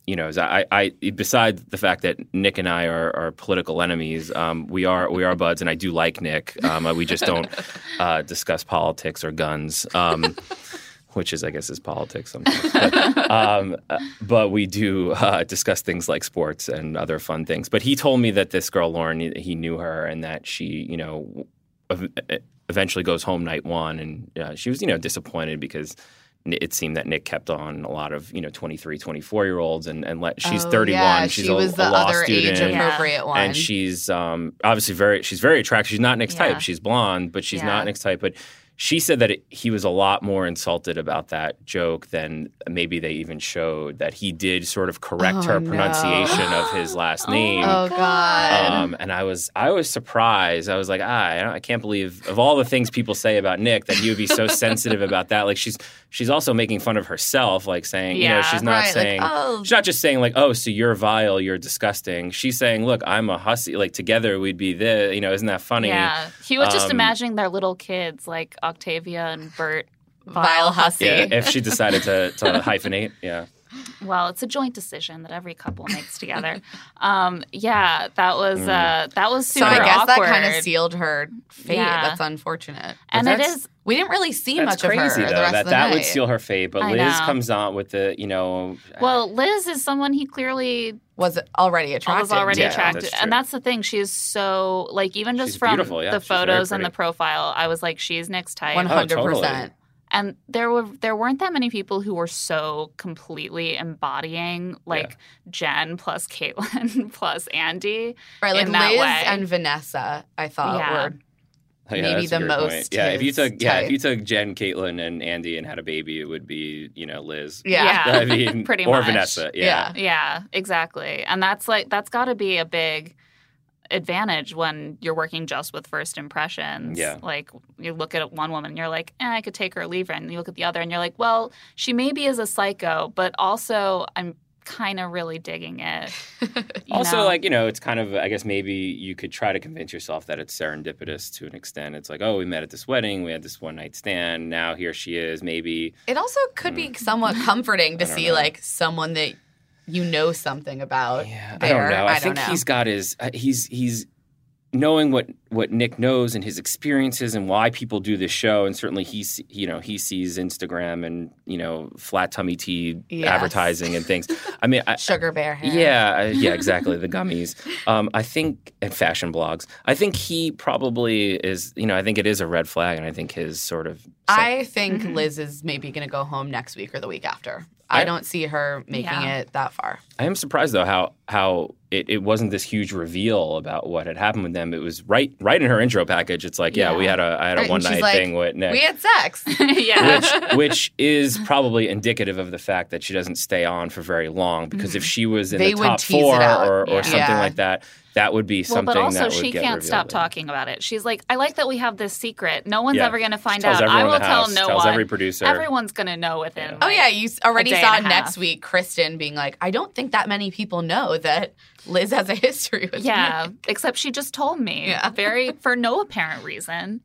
you know, I, I besides the fact that Nick and I are, are political enemies, um, we are we are buds, and I do like Nick. Um, we just don't uh, discuss politics or guns. Um, which is, I guess, is politics sometimes. But, um, uh, but we do uh, discuss things like sports and other fun things. But he told me that this girl, Lauren, he, he knew her and that she, you know, ev- eventually goes home night one. And uh, she was, you know, disappointed because it seemed that Nick kept on a lot of, you know, twenty-three, twenty-four-year-olds. And, and let, she's oh, thirty-one. Yeah, she's she a, was a the law other student. age-appropriate one. And she's um, obviously very, she's very attractive. She's not Nick's Yeah. type. She's blonde, but she's Yeah. not Nick's type. But she said that it, he was a lot more insulted about that joke than maybe they even showed, that he did sort of correct Oh, her no. pronunciation of his last name. Oh, God. Um, and I was I was surprised. I was like, ah, I, don't, I can't believe, of all the things people say about Nick, that he would be so sensitive about that. Like, she's she's also making fun of herself, like saying, you know, Yeah. she's not Right, like, saying, oh. she's not just saying like, oh, so you're vile, you're disgusting. She's saying, look, I'm a hussy. Like, together we'd be this. You know, isn't that funny? Yeah, he was just Um, imagining their little kids like Octavia and Bert. Vile hussy. Yeah, if she decided to, to hyphenate, yeah. Well, it's a joint decision that every couple makes together. Um, yeah, that was uh, that was So super I guess awkward. that kind of sealed her fate. Yeah. That's unfortunate. and But it that's- is We didn't really see That's much crazy, of her though, the rest that of the that night. would seal her fate. But I Liz know. comes on with the, you know. well, Liz is someone he clearly was already attracted. was already Yeah, attracted, that's true. and that's the thing. She is so like even just She's from beautiful, yeah. the She's very photos and the pretty. profile, I was like, she's Nick's type. One hundred totally. percent. And there were there weren't that many people who were so completely embodying like Jen plus Caitlyn plus Andy. Right, like in that Liz way. and Vanessa, I thought Yeah. were Yeah, maybe that's a the great most point. Yeah, if you his took yeah, type. if you took Jen, Caitlyn, and Andy and had a baby, it would be, you know, Liz. yeah. Yeah. I mean, Pretty or much. Vanessa. Yeah. Yeah. Yeah, exactly. And that's like that's got to be a big advantage when you're working just with first impressions. Yeah. Like you look at one woman and you're like, eh, I could take her or leave her. And you look at the other and you're like, well, she maybe is a psycho, but also I'm kind of really digging it. you Also, know? like, you know, it's kind of, I guess maybe you could try to convince yourself that it's serendipitous to an extent. It's like, oh, we met at this wedding, we had this one night stand, now here she is, maybe. It also could be somewhat comforting to I don't see know. like someone that you know something about. Yeah, there. I don't know. I, I think don't know. he's got his, uh, he's, he's, knowing what, what Nick knows and his experiences and why people do this show, and certainly he's, you know, he sees Instagram and, you know, flat tummy tea Yes. advertising and things. I mean, I, Sugar bear hair. yeah, uh, yeah, exactly. The gummies. Um, I think, and fashion blogs. I think he probably is, you know, I think it is a red flag, and I think his sort of. I think Mhm. Liz is maybe going to go home next week or the week after. I, I- don't see her making Yeah. it that far. I am surprised though how how it, it wasn't this huge reveal about what had happened with them. It was right right in her intro package. It's like, yeah, Yeah. we had a I had Right, a and one she's night like, thing with Nick. We had sex. yeah. which which is probably indicative of the fact that she doesn't stay on for very long. Because if she was in They the would top tease it four out. or, or Yeah. something Yeah. like that, that would be Well, something but also that would she get can't revealed stop later. talking about it. She's like, I like that we have this secret. No one's Yeah. ever going to find Tells out. everyone I in will the tell house, no tells one. every producer. Everyone's going to know within. Oh like, yeah, you s- already a day saw and a next half. week Kristen being like, I don't think that many people know that Liz has a history with Yeah, Nick." except she just told me. Yeah. Very for no apparent reason.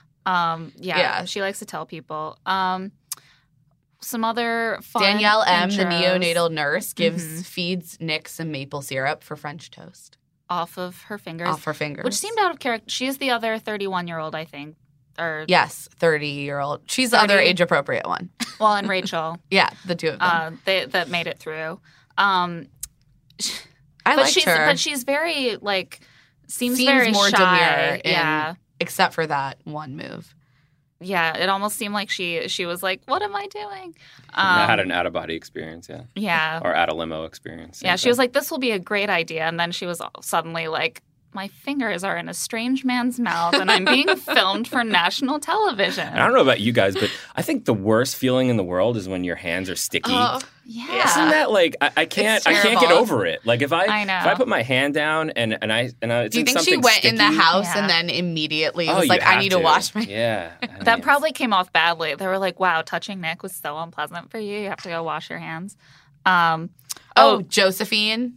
Um, yeah, Yeah. she likes to tell people. Um, some other fun Danielle M, the intros neonatal nurse, gives Mhm. feeds Nick some maple syrup for French toast off of her fingers, off her fingers. which seemed out of character. She is the other thirty-one-year-old, I think. Or Yes, thirty-year-old. She's the other thirty. age-appropriate one. well, and Rachel, Yeah, the two of them. uh, they, that made it through. Um, I but liked she's her, but she's very like seems, Seems very more shy. demure in- Yeah. except for that one move. Yeah, it almost seemed like she she was like, "What am I doing?" I had Um, an out of body experience, yeah, yeah, or out of limo experience. yeah. same She was thing. like, "This will be a great idea," and then she was suddenly like, "My fingers are in a strange man's mouth, and I'm being filmed for national television." And I don't know about you guys, but I think the worst feeling in the world is when your hands are sticky. Oh, Yeah, Isn't that like I, I can't It's I can't get terrible. over it. Like if I, I know. if I put my hand down and and I and I it's do you in think she something went in the sticky- house Yeah. and then immediately Oh, was you like, I have need to, to wash my Yeah, I mean, that probably came off badly. They were like, "Wow, touching Nick was so unpleasant for you. You have to go wash your hands." Um, Oh, oh, Josephine.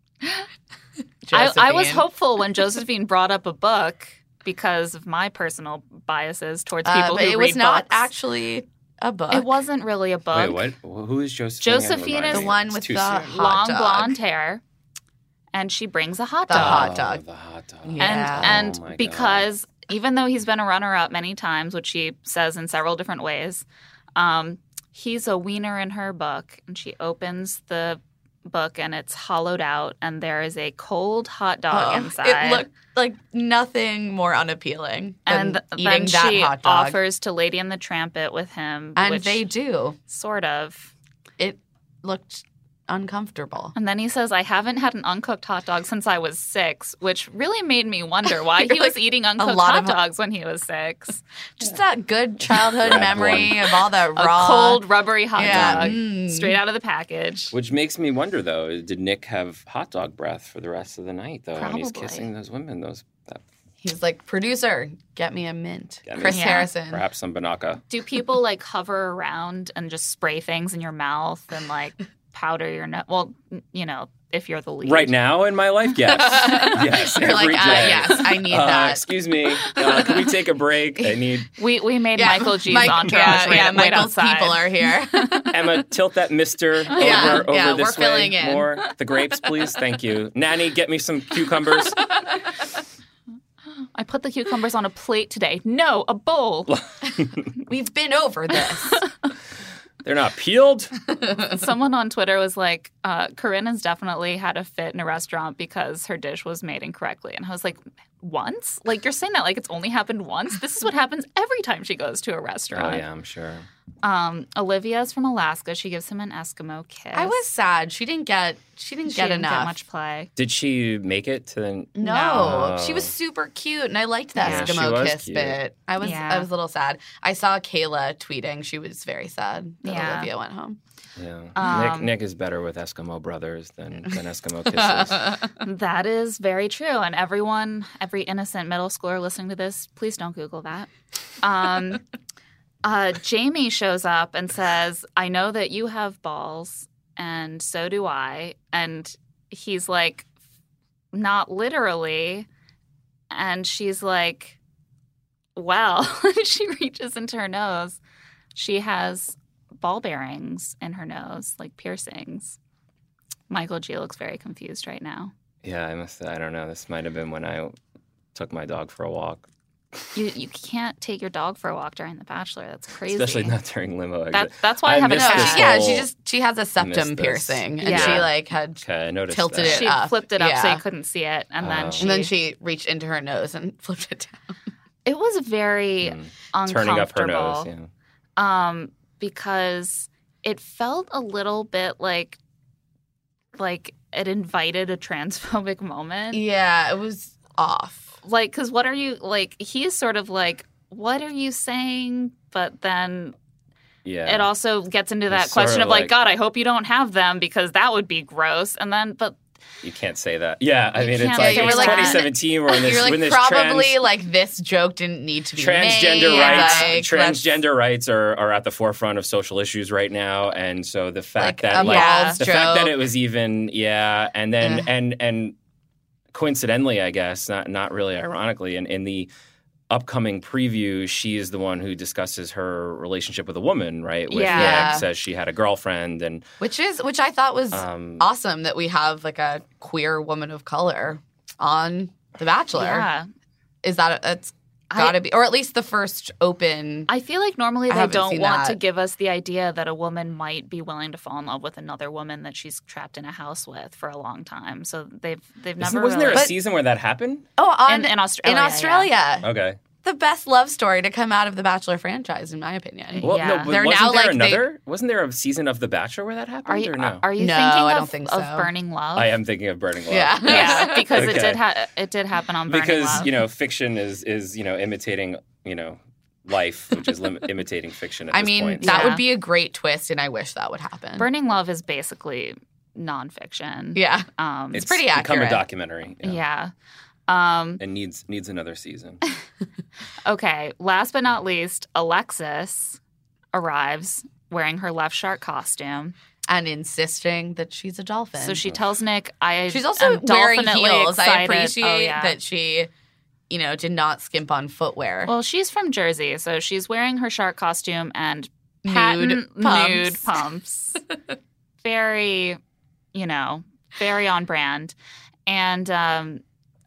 I, I was Josephine. hopeful when Josephine brought up a book because of my personal biases towards Uh, people but who it read was not books. actually a book. It wasn't really a book. Wait, what? Who is Josephine? Josephine is the one with the hot long dog. blonde hair, and she brings a hot The dog. hot dog. Oh, the hot dog. Yeah. And Oh my and because even though he's been a runner-up many times, which she says in several different ways, um, he's a wiener in her book. And she opens the book and it's hollowed out, and there is a cold hot dog Oh, inside. it looked like nothing more unappealing than and th- eating then that she hot dog. offers to Lady and the Tramp it with him, and which they do. sort of. It looked uncomfortable. And then he says, I haven't had an uncooked hot dog since I was six, which really made me wonder why he was Like, eating uncooked lot hot of- dogs when he was six. Just that good childhood Grab memory one. of all that A raw. cold, rubbery hot Yeah, dog mm. straight out of the package. Which makes me wonder, though, did Nick have hot dog breath for the rest of the night, though, when he's Probably. kissing those women? Those that, He's like, producer, get me a mint. Get me Chris a- Harrison. perhaps some Banaka. Do people like hover around and just spray things in your mouth and like powder your nose? Well, n- you know, if you're the lead. Right now in my life, yes. yes, You're every like, uh, day. yes, I need Uh, that. Excuse me, uh, can we take a break? I need We we made Yeah, Michael G's Mike- entourage yeah, wait, yeah, wait Michael's outside. people are here. Emma, tilt that mister over, Yeah, over yeah, this we're filling way in. more. The grapes, please. Thank you. Nanny, get me some cucumbers. I put the cucumbers on a plate today. No, a bowl. We've been over this. They're not peeled. Someone on Twitter was like, uh, Corinne has definitely had a fit in a restaurant because her dish was made incorrectly. And I was like, once? Like, you're saying that like it's only happened once? This is what happens every time she goes to a restaurant. Oh, yeah, I'm sure. Um, Olivia's from Alaska. She gives him an Eskimo kiss. I was sad. She didn't get. She didn't she get didn't enough. get much play. Did she make it to the... No, No. she was super cute, and I liked the Yeah, she Eskimo was kiss cute. bit. I was, Yeah. I was a little sad. I saw Kayla tweeting; she was very sad that Yeah. Olivia went home. Yeah. Um, Nick, Nick is better with Eskimo brothers than, than Eskimo kisses. That is very true. And everyone, every innocent middle schooler listening to this, please don't Google that. Um, uh, Jamie shows up and says, I know that you have balls, and so do I. And he's like, not literally. And she's like, well, she reaches into her nose. She has ball bearings in her nose, like piercings. Michael G looks very confused right now. Yeah, I must. I don't know. This might have been when I took my dog for a walk. You you can't take your dog for a walk during The Bachelor. That's crazy. Especially not during limo. exit. That, that's why I, I haven't missed No, this had she, yeah, whole- she just she has a missed septum this. piercing, and Yeah. she like had, Okay, I noticed tilted that. it She up. flipped it up so Yeah. you couldn't see it, and then Oh. she. and then she reached into her nose and flipped it down. It was very Mm. uncomfortable. Turning up her nose. Yeah. um, because it felt a little bit like like it invited a transphobic moment. Yeah, it was off. Like, because what are you like? He's sort of like, what are you saying? But then Yeah. it also gets into that It's sort question of of like, like- God, I hope you don't have them because that would be gross. And then, but You can't say that. Yeah, I You mean, it's can't like say it's that. twenty seventeen. We're in this, You're like when this probably trans, like this joke didn't need to be transgender made. rights. Like, transgender rights are, are at the forefront of social issues right now, and so the fact Like that a like balls the joke. fact that it was even yeah, and then Ugh. and and coincidentally, I guess not not really ironically, in in the upcoming preview, she is the one who discusses her relationship with a woman, right? With Yeah. Nick, says she had a girlfriend, and which is which I thought was um, awesome that we have like a queer woman of color on The Bachelor. yeah, Is that it's I- got to be, or at least the first open? I feel like normally I they haven't don't seen want that. to give us the idea that a woman might be willing to fall in love with another woman that she's trapped in a house with for a long time. So they've they've isn't- never wasn't there really a season where that happened? Oh, on in, in Australia. in yeah. Australia, Okay. the best love story to come out of the Bachelor franchise, in my opinion. Well, Yeah. no, but They're wasn't now, there like, they- another? Wasn't there a season of The Bachelor where that happened? Are you or no? are you No, thinking I of, don't think of so. Burning Love? I am thinking of Burning Love. Yeah. Yeah, because it Okay. did ha- it did happen on Burning because Love. you know fiction is is you know imitating you know life, which is lim- imitating fiction at I this mean, point. that Yeah. would be a great twist, and I wish that would happen. Burning Love is basically nonfiction. yeah, Um, it's pretty become accurate. a documentary. Yeah. yeah. Um, And needs needs another season. okay. Last but not least, Alexis arrives wearing her left shark costume. and insisting that she's a dolphin. So she tells Nick, "I." she's also am wearing dolphinately heels. I excited." appreciate Oh, yeah. that she, you know, did not skimp on footwear. Well, she's from Jersey, so she's wearing her shark costume and patent nude pumps. nude pumps. Very, you know, very on brand. And um,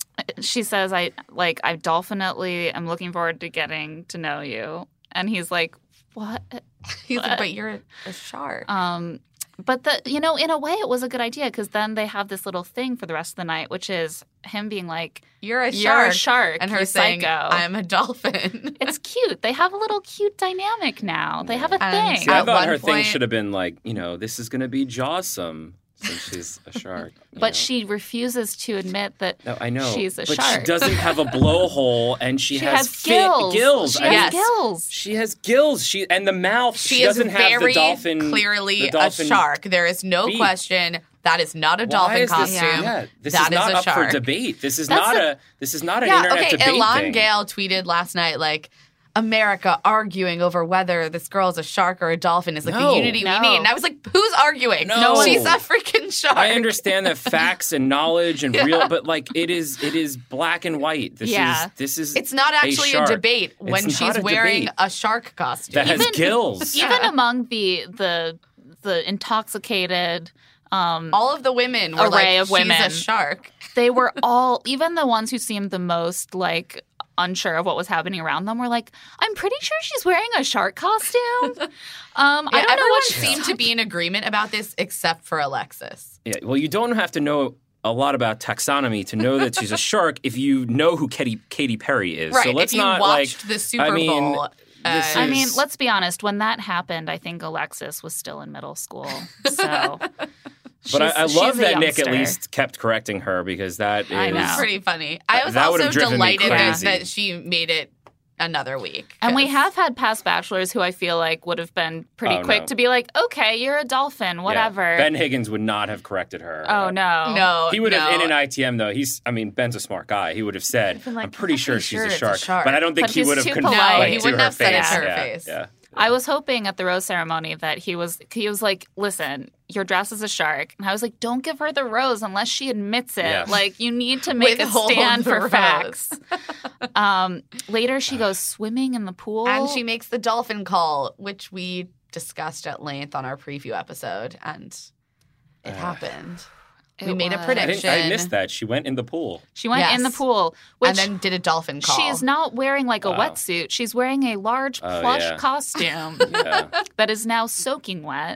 she says, I like, I definitely am looking forward to getting to know you. And he's like, what? He's What? like, but you're a shark. Um, but the you know, in a way, it was a good idea because then they have this little thing for the rest of the night, which is him being like, you're a "You're shark. a shark," And her you saying, psycho. I'm a dolphin. It's cute. They have a little cute dynamic now. They have a And thing. See, I At thought one her thing point- should have been like, you know, this is going to be jawsome since she's a shark. you But know. she refuses to admit that No, I know. she's a but shark. she doesn't have a blowhole, and she, She has, has fit gills. gills. She I has mean, Yes. gills. She has gills. She and the mouth. She, She, is doesn't have very the dolphin. clearly the dolphin a shark. There is no feet. question. That is not a Why dolphin is this, costume. Yeah, this That is not is a up shark. for debate. This is That's not a- a. This is not an Yeah, internet okay. debate Elan thing. Gale tweeted last night, like, America arguing over whether this girl's a shark or a dolphin is like No. the unity No. we need. And I was like, who's arguing? No. She's a freaking shark. I understand that facts and knowledge and real, but like it is, it is black and white. This Yeah. is this is. It's not actually a, shark. debate when It's not she's a wearing debate. a shark costume. that has Even- gills. Even among the the the intoxicated, um, All of the women were Array like, of women. she's a shark. they were all, even the ones who seemed the most like unsure of what was happening around them were like, I'm pretty sure she's wearing a shark costume. Um, Yeah, I don't know everyone what she's seemed to be in agreement about this except for Alexis. Yeah, well, you don't have to know a lot about taxonomy to know that she's a shark if you know who Katy Katy Perry is. Right. So let's if you not watched like. the Super I mean, Bowl. this uh, I mean, is- let's be honest. When that happened, I think Alexis was still in middle school. So, But I, I she's- love she's a that Nick at youngster. least kept correcting her because that is. I know. It's pretty funny. I was That also would've driven me delighted that, crazy. that she made it another week. And we 'cause- have had past bachelors who I feel like would have been pretty Oh, quick no. to be like, okay, you're a dolphin, Yeah. whatever. Ben Higgins would not have corrected her. oh no, No, He would have no. in an I T M though. He's, I mean, Ben's a smart guy. He would have said, been like, "I'm pretty I'm sure pretty she's sure a, it's a shark. shark. but I don't think But he he's would have too confirmed polite. No, like, he to wouldn't her have said it face. to her yeah, face. Yeah. I was hoping at the rose ceremony that he was he was like, listen, you're dressed as a shark, and I was like, don't give her the rose unless she admits it. Yeah. Like you need to make a Withhold stand the for rose. facts. um, later, she goes swimming in the pool, And she makes the dolphin call, which we discussed at length on our preview episode, and it happened. It we made a was- I, prediction. didn't, I missed that. She went in the pool. She went in the Yes. pool, which And then did a dolphin call. she's not wearing like a Wow. wetsuit. She's wearing a large Oh, plush yeah. costume Yeah, that is now soaking wet.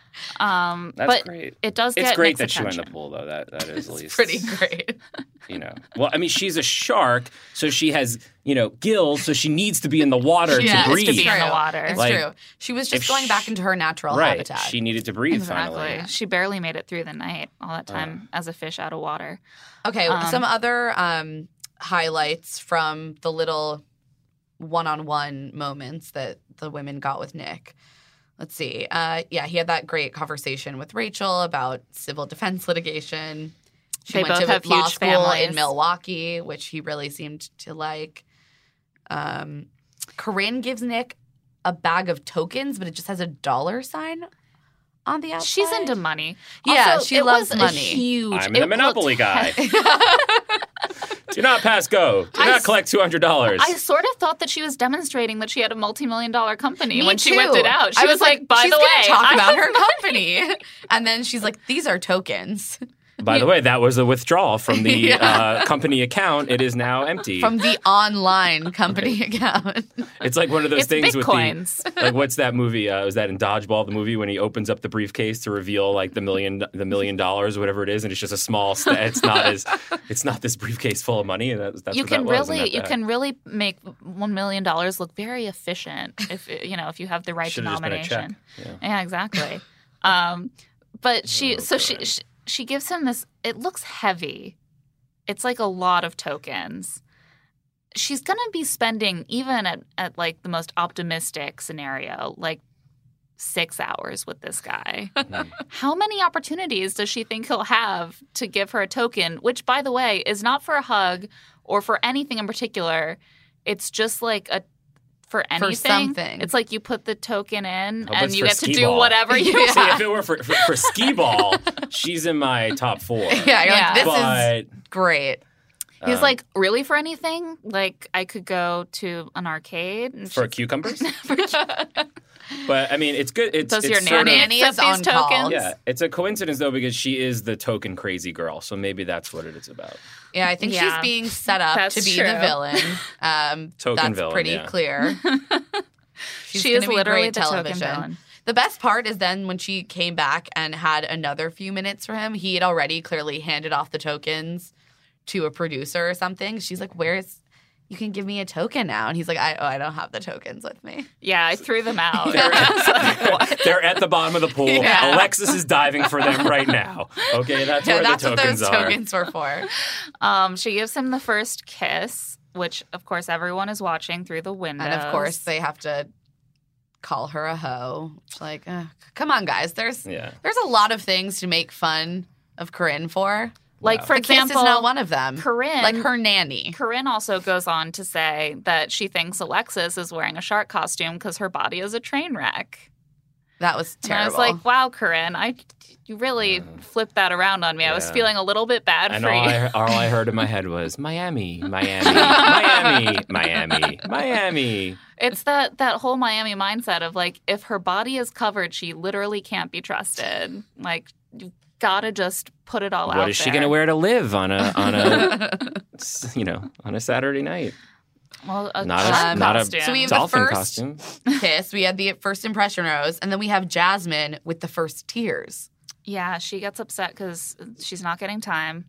Um, that's but great. it does It's get great Nick's that she went in attention. the pool, though. That that is at It's least pretty great. You know, well, I mean, she's a shark, so she has you know gills, so she needs to be in the water She to needs to breathe. be in the water. It's Like, true. She was just if going sh- back into her natural right, habitat. she needed to breathe Exactly. finally. She barely made it through the night all that time Oh. as a fish out of water. Okay, Um, some other um, highlights from the little one-on-one moments that the women got with Nick. Let's see. Uh, yeah, he had that great conversation with Rachel about civil defense litigation. She They went both to have law huge school families. in Milwaukee, which he really seemed to like. Um, Corinne gives Nick a bag of tokens, but it just has a dollar sign on the outside. She's into money. Yeah, Also, she it loves was money. A huge. I'm it the Monopoly looked guy. he- Do not pass go. Do I not s- collect two hundred dollars. I sort of thought that she was demonstrating that she had a multi-million dollar company Me when she too. whipped it out. She I was, like, "By she's the gonna way, talk I about have her company," and then she's like, "These are tokens By the way, that was a withdrawal from the Yeah. uh, company account. It is now empty. from the online company account." It's like one of those It's things bitcoins. with the like what's that movie? Uh, was that in Dodgeball, the movie when he opens up the briefcase to reveal like the million the million dollars or whatever it is, and it's just a small. St- it's not as it's not this briefcase full of money, and that's, that's you what can that was in really that you bag. can really make one million dollars look very efficient if you know if you have the right Should've just been a denomination. check. Yeah. Yeah, exactly. um, but she Oh, so she, God. she she gives him this. It looks heavy. It's like a lot of tokens. She's gonna be spending even at at like the most optimistic scenario, like six hours with this guy. Mhm. How many opportunities does she think he'll have to give her a token? Which, by the way, is not for a hug or for anything in particular. It's just like a for anything. something. It's like you put the token in Oh, but and it's you for get to do skee-ball. whatever you Yeah. See, want. if it were for, for, for skee ball, she's in my top four. Yeah, you're Yeah. like, this but is great. He's um, like, really for anything? Like I could go to an arcade and for she's- cucumbers. But I mean, it's good. It's, Does it's your sort nanny of, nanny accept is these on call. tokens? yeah, it's a coincidence though because she is the token crazy girl. So maybe that's what it is about. Yeah, I think Yeah. she's being set up That's to be true. the villain. Um, Token that's villain, pretty yeah. clear. She's She gonna is be literally great the token television. villain. The best part is then when she came back and had another few minutes for him, he had already clearly handed off the tokens to a producer or something. She's like, "Where's? You can give me a token now." And he's like, "I oh, I don't have the tokens with me." Yeah, I threw them out. They're, I was like, what? they're at the bottom of the pool. Yeah. Alexis is diving for them right now. Okay, that's Yeah, where that's the what tokens those are. tokens were for. Um, she gives him the first kiss, which of course everyone is watching through the windows. And of course, they have to call her a hoe. It's like, ugh, come on, guys. There's Yeah. there's a lot of things to make fun of Corinne for. like Wow. for the example, kiss is not one of them. Corinne, Like her nanny. Corinne also goes on to say that she thinks Alexis is wearing a shark costume because her body is a train wreck. That was And I terrible. was like, wow, Corinne, I you really flipped that around on me. I was Yeah. feeling a little bit bad And for all you. I, all I heard in my head was Miami, Miami, Miami, Miami, Miami. It's that that whole Miami mindset of like, if her body is covered, she literally can't be trusted. Like, you gotta just put it all out. What is she there. going to wear to live on a on a you know on a Saturday night? Well, a Not shark a not costume. a So we have the dolphin first- costume. kiss. We had the first impression rose, and then we have Jasmine with the first tears. Yeah, she gets upset because she's not getting time.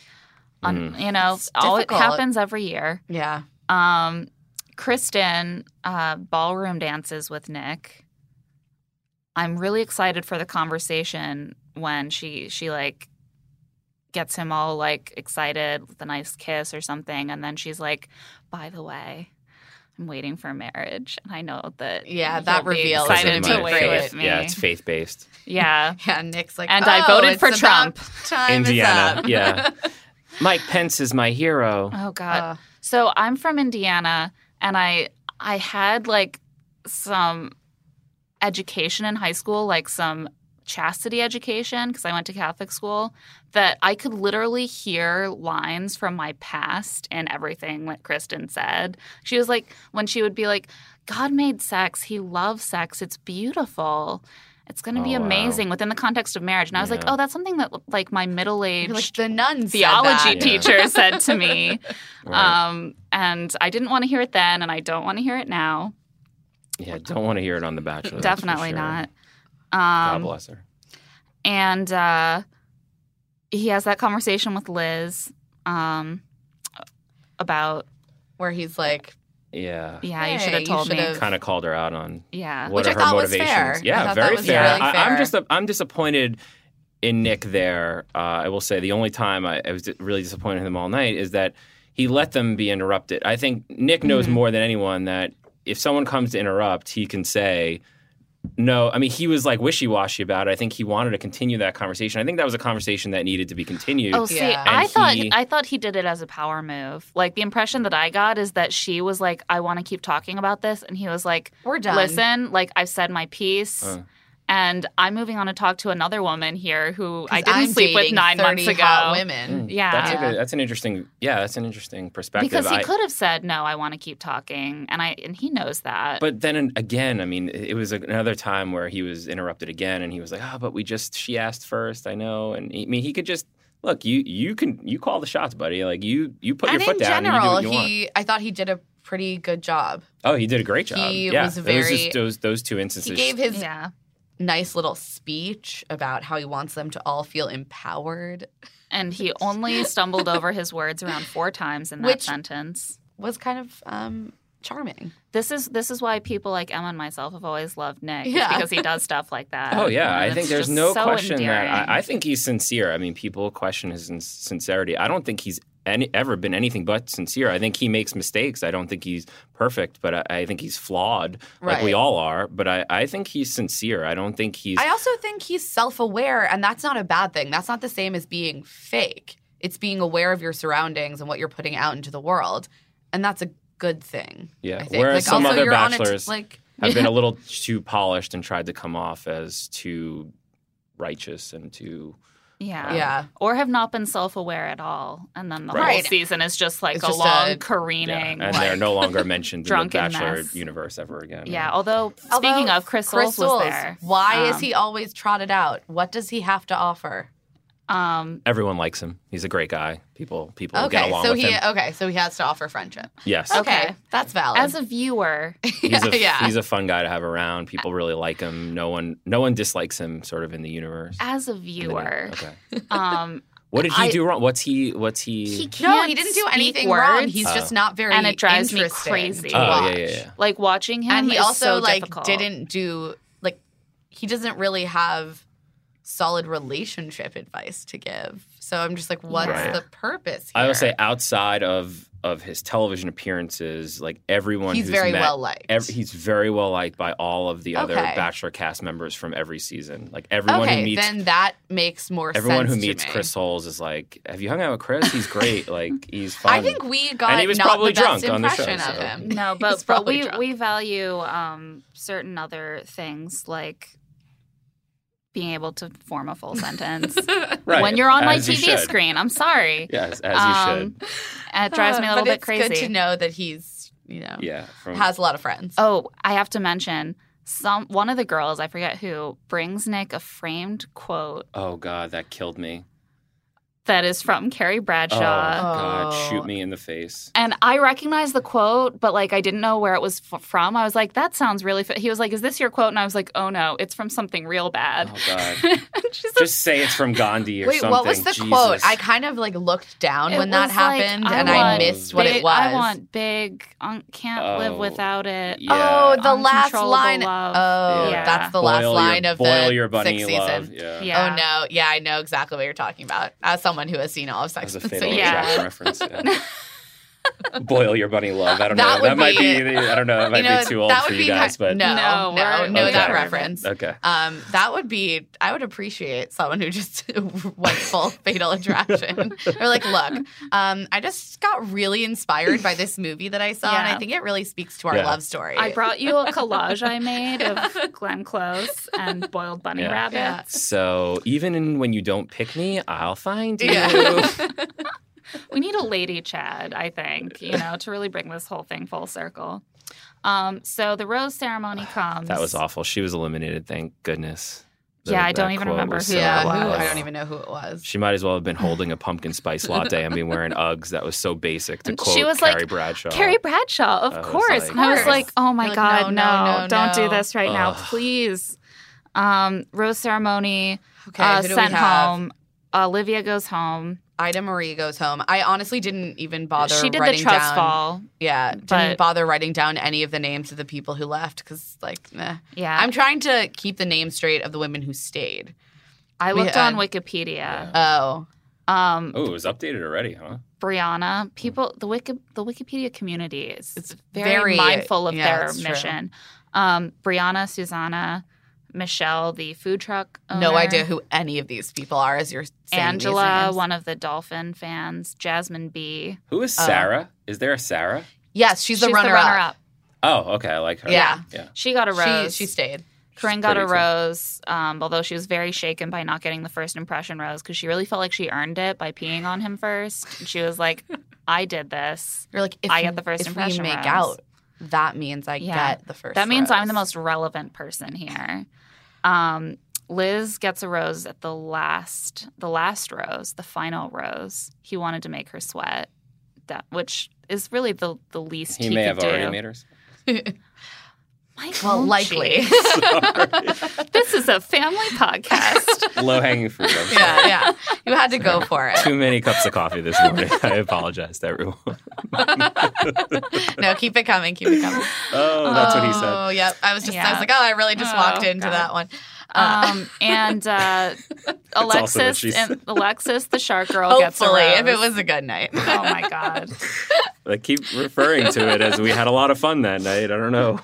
Un- Mm. You know, It's all it difficult. happens every year. Yeah. Um, Kristen uh, ballroom dances with Nick. I'm really excited for the conversation when she she like gets him all like excited with a nice kiss or something, and then she's like, "By the way, I'm waiting for marriage, and I know that Yeah, you'll that be reveal is excited gonna to be wait great. with me." Yeah, it's faith based. Yeah. Yeah, Nick's like, And oh, I voted it's for about Trump. Time Indiana, is up. yeah. Mike Pence is my hero. Oh God. Uh, So I'm from Indiana, and I I had like some education in high school, like some chastity education, because I went to Catholic school, that I could literally hear lines from my past in everything that Kristen said. She was like, when she would be like, God made sex, he loves sex, it's beautiful. It's going to be Oh, wow. amazing within the context of marriage. And I was like, Yeah. oh, that's something that like my middle-aged like the nuns said theology that. Yeah. teacher said to me. Right. Um, and I didn't want to hear it then, and I don't want to hear it now. Yeah, don't want to hear it on The Bachelor. that's for Definitely sure. not. God Um, bless her. and uh, he has that conversation with Liz um, about, Where he's like, Yeah. yeah, you Hey, should have you told me. should've- Kind of called her out on Yeah. what Which are I her thought was motivations. fair. I Yeah, thought that very was fair. really I, I'm fair. just I'm disappointed in Nick there. Uh, I will say the only time I, I was really disappointed in him all night is that he let them be interrupted. I think Nick knows Mm-hmm. more than anyone that if someone comes to interrupt, he can say no. I mean, he was like wishy-washy about it. I think he wanted to continue that conversation. I think that was a conversation that needed to be continued. Oh, see, Yeah. I And thought he- I thought he did it as a power move. Like the impression that I got is that she was like, "I want to keep talking about this," and he was like, we're done. "Listen, like I've said my piece, Uh. and I'm moving on to talk to another woman here who I 'Cause didn't I'm sleep with dating nine months thirty ago." hot women. Mm, Yeah. that's a Yeah. good, that's an interesting. Yeah, that's an interesting perspective. Because he I- could have said, "No, I want to keep talking," and I and he knows that. But then again, I mean, it was another time where he was interrupted again, and he was like, "Oh, but we just she asked first, I know." And he, I mean, he could just look. You you can you call the shots, buddy. Like you you put And your foot in down general, and you do what you he I thought he did a pretty good job. want. Oh, he did a great job. He yeah, was it very- just those those two instances. He gave his yeah, nice little speech about how he wants them to all feel empowered. and he only stumbled over his words around four times in that Which- sentence. Was kind of um, charming. This is this is why people like Emma and myself have always loved Nick, is Yeah. because he does stuff like that. Oh yeah, And I it's think there's just no so question endearing. that I, I think he's sincere. I mean, people question his sin- sincerity. I don't think he's any, ever been anything but sincere. I think he makes mistakes. I don't think he's perfect, but I, I think he's flawed, like we Right. all are. But I, I think he's sincere. I don't think he's. I also think he's self-aware, and that's not a bad thing. That's not the same as being fake. It's being aware of your surroundings and what you're putting out into the world, and that's a good thing. Yeah, I think. whereas like, some also, other you're on it, bachelors like have been a little too polished and tried to come off as too righteous and too Yeah. Yeah. Or have not been self-aware at all. And then the Right. whole Right. season is just like It's a just long a- careening. Yeah. And like, they're no longer mentioned in the drunken Bachelor mess. universe ever again. yeah. Although, Although, speaking of, Chris Soules was there. Why is Um, he always trotted out? What does he have to offer? Um, Everyone likes him. He's a great guy. People people get Okay, along so with he him. okay, so he has to offer friendship. Yes. Okay, Okay. that's valid. as a viewer, He's a yeah. he's a fun guy to have around. People really like him. No one no one dislikes him sort of in the universe. as a In the- viewer, Okay. um, What did he I- do wrong? What's he what's he, he can't no, he didn't do speak anything words, wrong. He's Oh. just not very and it drives me interesting crazy. to Oh, yeah, watch. yeah, yeah. like watching him. And he is also so like difficult. didn't do like he doesn't really have solid relationship advice to give. So I'm just like, what's Right. the purpose here? I would say outside of of his television appearances, like everyone he's who's very met, well liked. ev- he's very well liked by all of the other Okay. Bachelor cast members from every season. Like everyone okay, who meets then that makes more everyone sense who to meets me. Chris Soules is like, have you hung out with Chris? He's great. Like he's fun. I think we got And he was not probably the best drunk on the show, impression of so- him. No, He's but but probably we drunk. we value um, certain other things like being able to form a full sentence right. when you're on my As you T V should. screen. I'm sorry. Yes, as Um, you should. It drives me a Uh, little but bit it's crazy. good to know that he's, you know, Yeah. From, has a lot of friends. Oh, I have to mention some one of the girls, I forget who, brings Nick a framed quote oh God, that killed me. that is from Carrie Oh Bradshaw. God, Oh. shoot me in the face. And I recognized the quote, but like I didn't know where it was f- from. I was like, "That sounds really." Fa-. He was like, "Is this your quote?" And I was like, "Oh no, it's from something real bad." Oh God. And she's like, Just say it's from Gandhi or Wait, something. what was the Jesus. quote? I kind of like looked down It when that was like, happened, I and I want missed what big, it was. I want big, un- can't live Oh, without it. yeah. Oh, the last Uncontrollable line. love. Oh, Yeah. that's the Boil last your- line of boil the your bunny sixth love. season. Yeah. Yeah. Oh no, yeah, I know exactly what you're talking about. As someone who has seen all of That Sex was a and the fatal City. Yeah. attraction reference. Yeah. Boil your bunny love. I don't That know. would That might be- be. I don't know. It might you know, be too old that for would you be guys, ki- but no, No, no, we're- know okay. that reference. okay. Um, that would be. I would appreciate someone who just went full Fatal Attraction. Or like, look, um, I just got really inspired by this movie that I saw, and Yeah. I think it really speaks to our Yeah. love story. I brought you a collage I made of Glenn Close and boiled bunny Yeah. rabbits. So even in, when you don't pick me, I'll find you. Yeah. We need a lady Chad, I think, you know, to really bring this whole thing full circle. Um, so the rose ceremony comes. That was awful. She was eliminated. Thank goodness. Yeah, I That don't even quote remember was who so- it yeah, who, was. I don't even know who it was. She might as well have been holding a pumpkin spice latte and be wearing Uggs. That was so basic to And quote she was like, Carrie Bradshaw. Carrie Bradshaw, of I was course. like- and I was Of like, course. oh my You're like, God, no, no, no, no, don't do no. this right now, Ugh. please. Um, rose ceremony, Okay, uh, who do sent we have? home. Olivia goes home. Ida Marie goes home. I honestly didn't even bother She did the writing trust down. fall. Yeah, didn't but- bother writing down any of the names of the people who left because, like, nah. Yeah. I'm trying to keep the names straight of the women who stayed. I we looked had- on Wikipedia. Oh, Um, Oh, it was updated already, huh? Brianna, people, the Wiki, the Wikipedia community is It's very, very- mindful of yeah, their it's true. mission. Um, Brianna, Susanna, Michelle, the food truck owner, no idea who any of these people are. As you're saying these Angela, names. one of the Dolphin fans, Jasmine B. Who is Uh, Sarah? Is there a Sarah? Yes, she's, the She's runner-up. runner-up. Oh, okay. I like her. Yeah. Yeah. She got a rose. She she stayed. Corinne got a pretty too. rose, um, although she was very shaken by not getting the first impression rose because she really felt like she earned it by peeing on him first. And she was like, I did this. You're like, if I get the first if impression we make rose. out, that means I Yeah. get the first. That means I'm rose. the most relevant person here. Um, Liz gets a rose at the last, the last rose, the final rose. He wanted to make her sweat, that, which is really the the least He he, may could have do. already made hers. Mike, Well, won't likely. she? This is a family podcast. Low hanging fruit. I'm sorry. yeah, yeah. You had to go for it. Too many cups of coffee this morning. I apologize to everyone. No, keep it coming. Keep it coming. Oh, that's what he said. Oh, yep. I was just, I Yeah. was like, oh, I really just Oh, walked into God. that one. Uh, Um, and uh, also what Alexis, she said. and Alexis, the shark girl, gets a hopefully, rose. if it was a good night. Oh my God. I keep referring to it as we had a lot of fun that night. I don't know.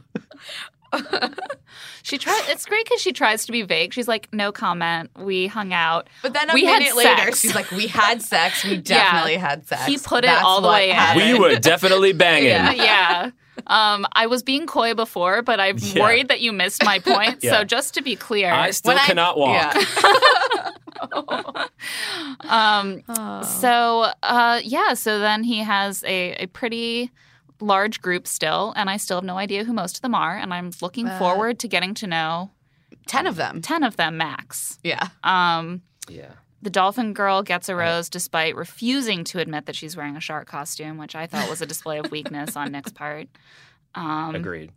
She tried. It's great because she tries to be vague. She's like, no comment. We hung out. But then a We had minute later, sex. she's like, we had sex. We definitely had sex. He put it That's all the what way in. happened. We were definitely banging. Yeah. Yeah. Um, I was being coy before, but I'm Yeah. worried that you missed my point. Yeah. So just to be clear, I still When I- cannot walk. Yeah. um, Oh. so, uh, yeah, so then he has a, a pretty large group still, and I still have no idea who most of them are, and I'm looking Uh, forward to getting to know Ten of them. ten of them max. Yeah. Um, Yeah. the dolphin girl gets a rose despite refusing to admit that she's wearing a shark costume, which I thought was a display of weakness on Nick's part. Um, Agreed.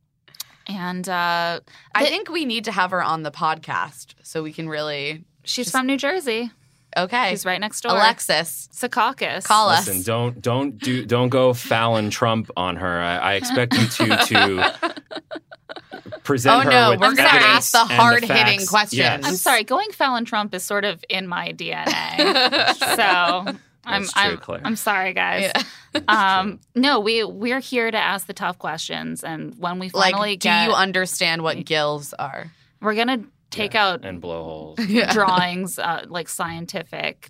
And uh, I th- think we need to have her on the podcast so we can really. she's just- from New Jersey. Okay. She's right next door. Alexis, Secaucus. call us. Listen, don't don't do don't go Fallon Trump on her. I, I expect you to to present Oh, her no, with we're gonna evidence ask the and hard-hitting facts. questions. Yes. I'm sorry, going Fallon Trump is sort of in my D N A. so I'm That's true, I'm Claire. I'm sorry, guys. Yeah. Um, no, we we're here to ask the tough questions, and when we Like, finally do get, you understand what gills are? we're gonna take Yeah, out and blowholes drawings, uh, like scientific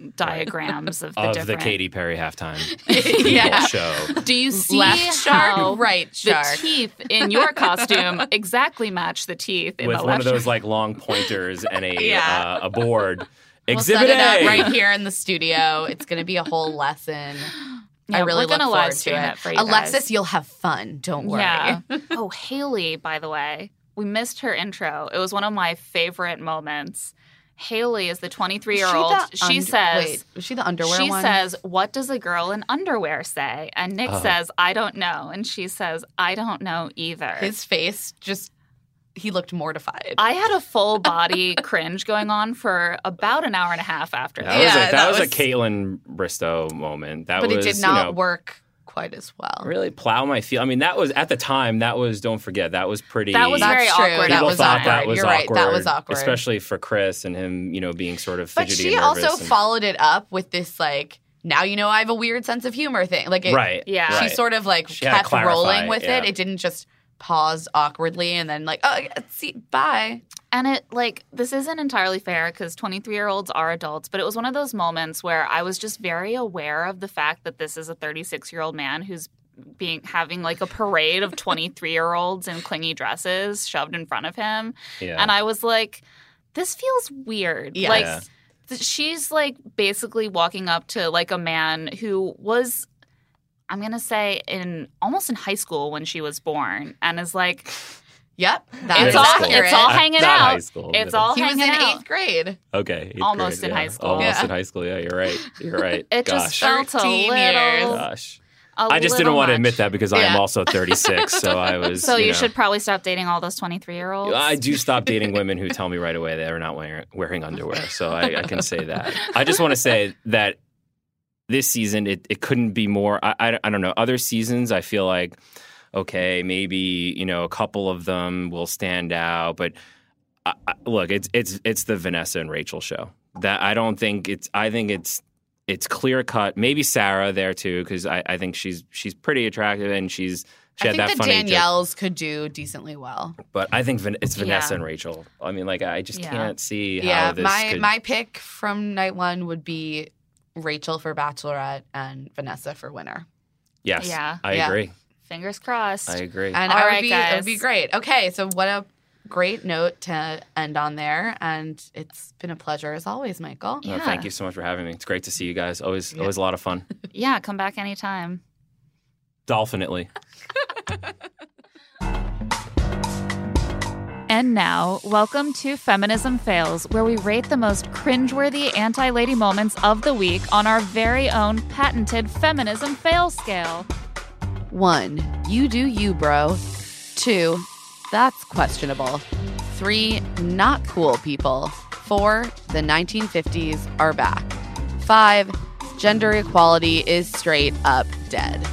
diagrams of the of different. the Katy Perry halftime Yeah. show. Do you see Left shark, how right the shark. teeth in your costume exactly match the teeth in With the one left of those shark? like long pointers and a Yeah. uh, a board. We'll Exhibit set it up A. right here in the studio. It's going to be a whole lesson. Yeah, I really we're look gonna forward live to stream it. it for you Alexis, guys. you'll have fun. Don't worry. Yeah. Oh, Haley, by the way. We missed her intro. It was one of my favorite moments. Haley is the twenty-three-year-old. Was She, the und- says, Wait, was she the underwear she one? says, what does a girl in underwear say? And Nick Oh. says, I don't know. And she says, I don't know either. His face just, he looked mortified. I had a full body cringe going on for about an hour and a half after That that. was Yeah, a, that, that was, was- a Caitlin Bristow moment. That but was, it did not you know, work quite as well. really plow my field. I mean, that was at the time. That was don't forget. That was pretty. That was That's very true. awkward. That People was thought awkward. that was You're right. awkward. That was awkward. especially for Chris and him. You know, being sort of But fidgety she and nervous. also and- followed it up with this, like, now you know I have a weird sense of humor thing. Like, it, right. Yeah. she right. sort of, like, She had to kept clarify, rolling with yeah. it. It didn't just pause awkwardly and then, like, oh, yeah, see, bye. And it, like, this isn't entirely fair because twenty-three-year-olds are adults, but it was one of those moments where I was just very aware of the fact that this is a thirty-six-year-old man who's being having, like, a parade of twenty-three-year-olds in clingy dresses shoved in front of him. Yeah. And I was like, this feels weird. Yeah. Like, Yeah. th- she's, like, basically walking up to, like, a man who was, I'm going to say, in almost in high school when she was born and is like, Yep. That it's is all, accurate. it's all Not- hanging not out. high school, it's but- all He was hanging in out. eighth grade. Okay. eighth Almost grade, in yeah. high school. Almost Yeah. in high school. Yeah, you're right. You're right. It Gosh. just felt a thirteen little. years. Gosh. a I just little didn't want to much. admit that because I am Yeah. also thirty-six. So I was. So you, know, should probably stop dating all those twenty-three-year-olds. I do stop dating women who tell me right away they are not wearing, wearing underwear. So I, I can say that. I just want to say that this season, it, it couldn't be more. I, I, I don't know. Other seasons, I feel like, okay, maybe, you know, a couple of them will stand out. But I, I, look, it's it's it's the Vanessa and Rachel show. That I don't think it's, I think it's, it's clear cut. Maybe Sarah there too, because I, I think she's she's pretty attractive and she's she I had think that the funny joke. Danielles could do decently well. But I think Van- it's Vanessa Yeah. and Rachel. I mean, like I just Yeah. can't see how Yeah, this my could. my pick from night one would be Rachel for Bachelorette and Vanessa for winner. yes, Yeah. I Yeah. agree. Fingers crossed. I agree. And All I would right, be, it would be guys. great. Okay, so what a great note to end on there. And it's been a pleasure as always, Michael. No, Yeah. thank you so much for having me. It's great to see you guys. Always, Yeah. always a lot of fun. Yeah, come back anytime. Dolphinately. And now, welcome to Feminism Fails, where we rate the most cringeworthy anti-lady moments of the week on our very own patented Feminism Fail scale. One, you do you, bro. Two, that's questionable. Three, not cool people. Four, the nineteen fifties are back. Five, gender equality is straight up dead.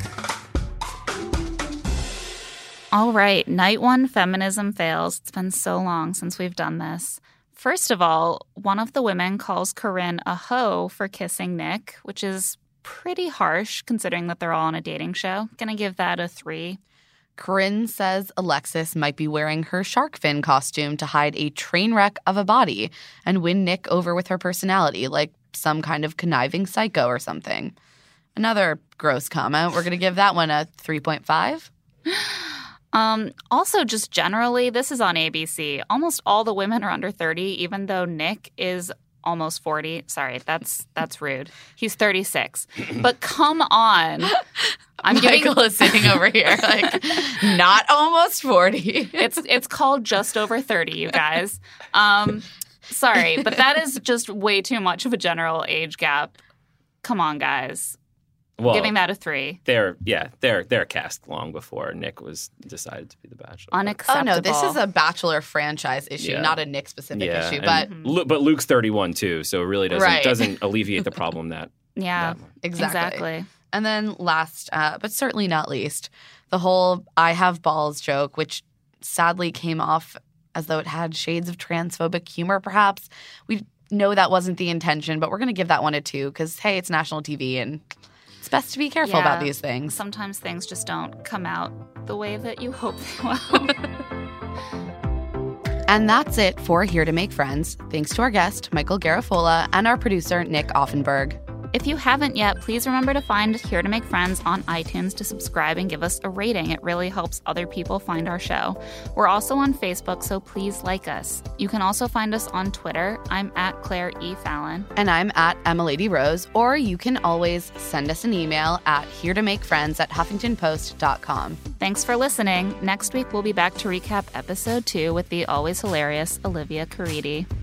All right, night one Feminism Fails. It's been so long since we've done this. First of all, one of the women calls Corinne a hoe for kissing Nick, which is pretty harsh considering that they're all on a dating show. Gonna give that a three. Corinne says Alexis might be wearing her shark fin costume to hide a train wreck of a body and win Nick over with her personality, like some kind of conniving psycho or something. Another gross comment. We're going to give that one a three point five. Um, also, just generally, this is on A B C. Almost all the women are under thirty, even though Nick is almost forty. Sorry, that's that's rude. He's thirty-six. But come on. I'm Michael giving, is sitting over here like, not almost forty. It's it's called just over thirty, you guys. Um, sorry, but that is just way too much of a general age gap. Come on, guys. Well, Giving that a three. They're yeah, they're they're cast long before Nick was decided to be the Bachelor. Unacceptable. Oh no, this is a Bachelor franchise issue, Yeah. not a Nick specific yeah, issue. and But Lu- but Luke's thirty-one too, so it really doesn't Right. doesn't alleviate the problem that. Yeah, that much. exactly. exactly. And then last, uh, but certainly not least, the whole "I have balls" joke, which sadly came off as though it had shades of transphobic humor. Perhaps we know that wasn't the intention, but we're going to give that one a two because hey, it's national T V and. It's best to be careful Yeah. about these things. Sometimes things just don't come out the way that you hope they will. And that's it for Here to Make Friends. Thanks to our guest, Michael Garafola, and our producer, Nick Offenberg. If you haven't yet, please remember to find Here to Make Friends on iTunes to subscribe and give us a rating. It really helps other people find our show. We're also on Facebook, so please like us. You can also find us on Twitter. I'm at Claire E. Fallon. And I'm at Emilady Rose, or you can always send us an email at here to make friends at huffington post dot com. Thanks for listening. Next week, we'll be back to recap episode two with the always hilarious Olivia Caridi.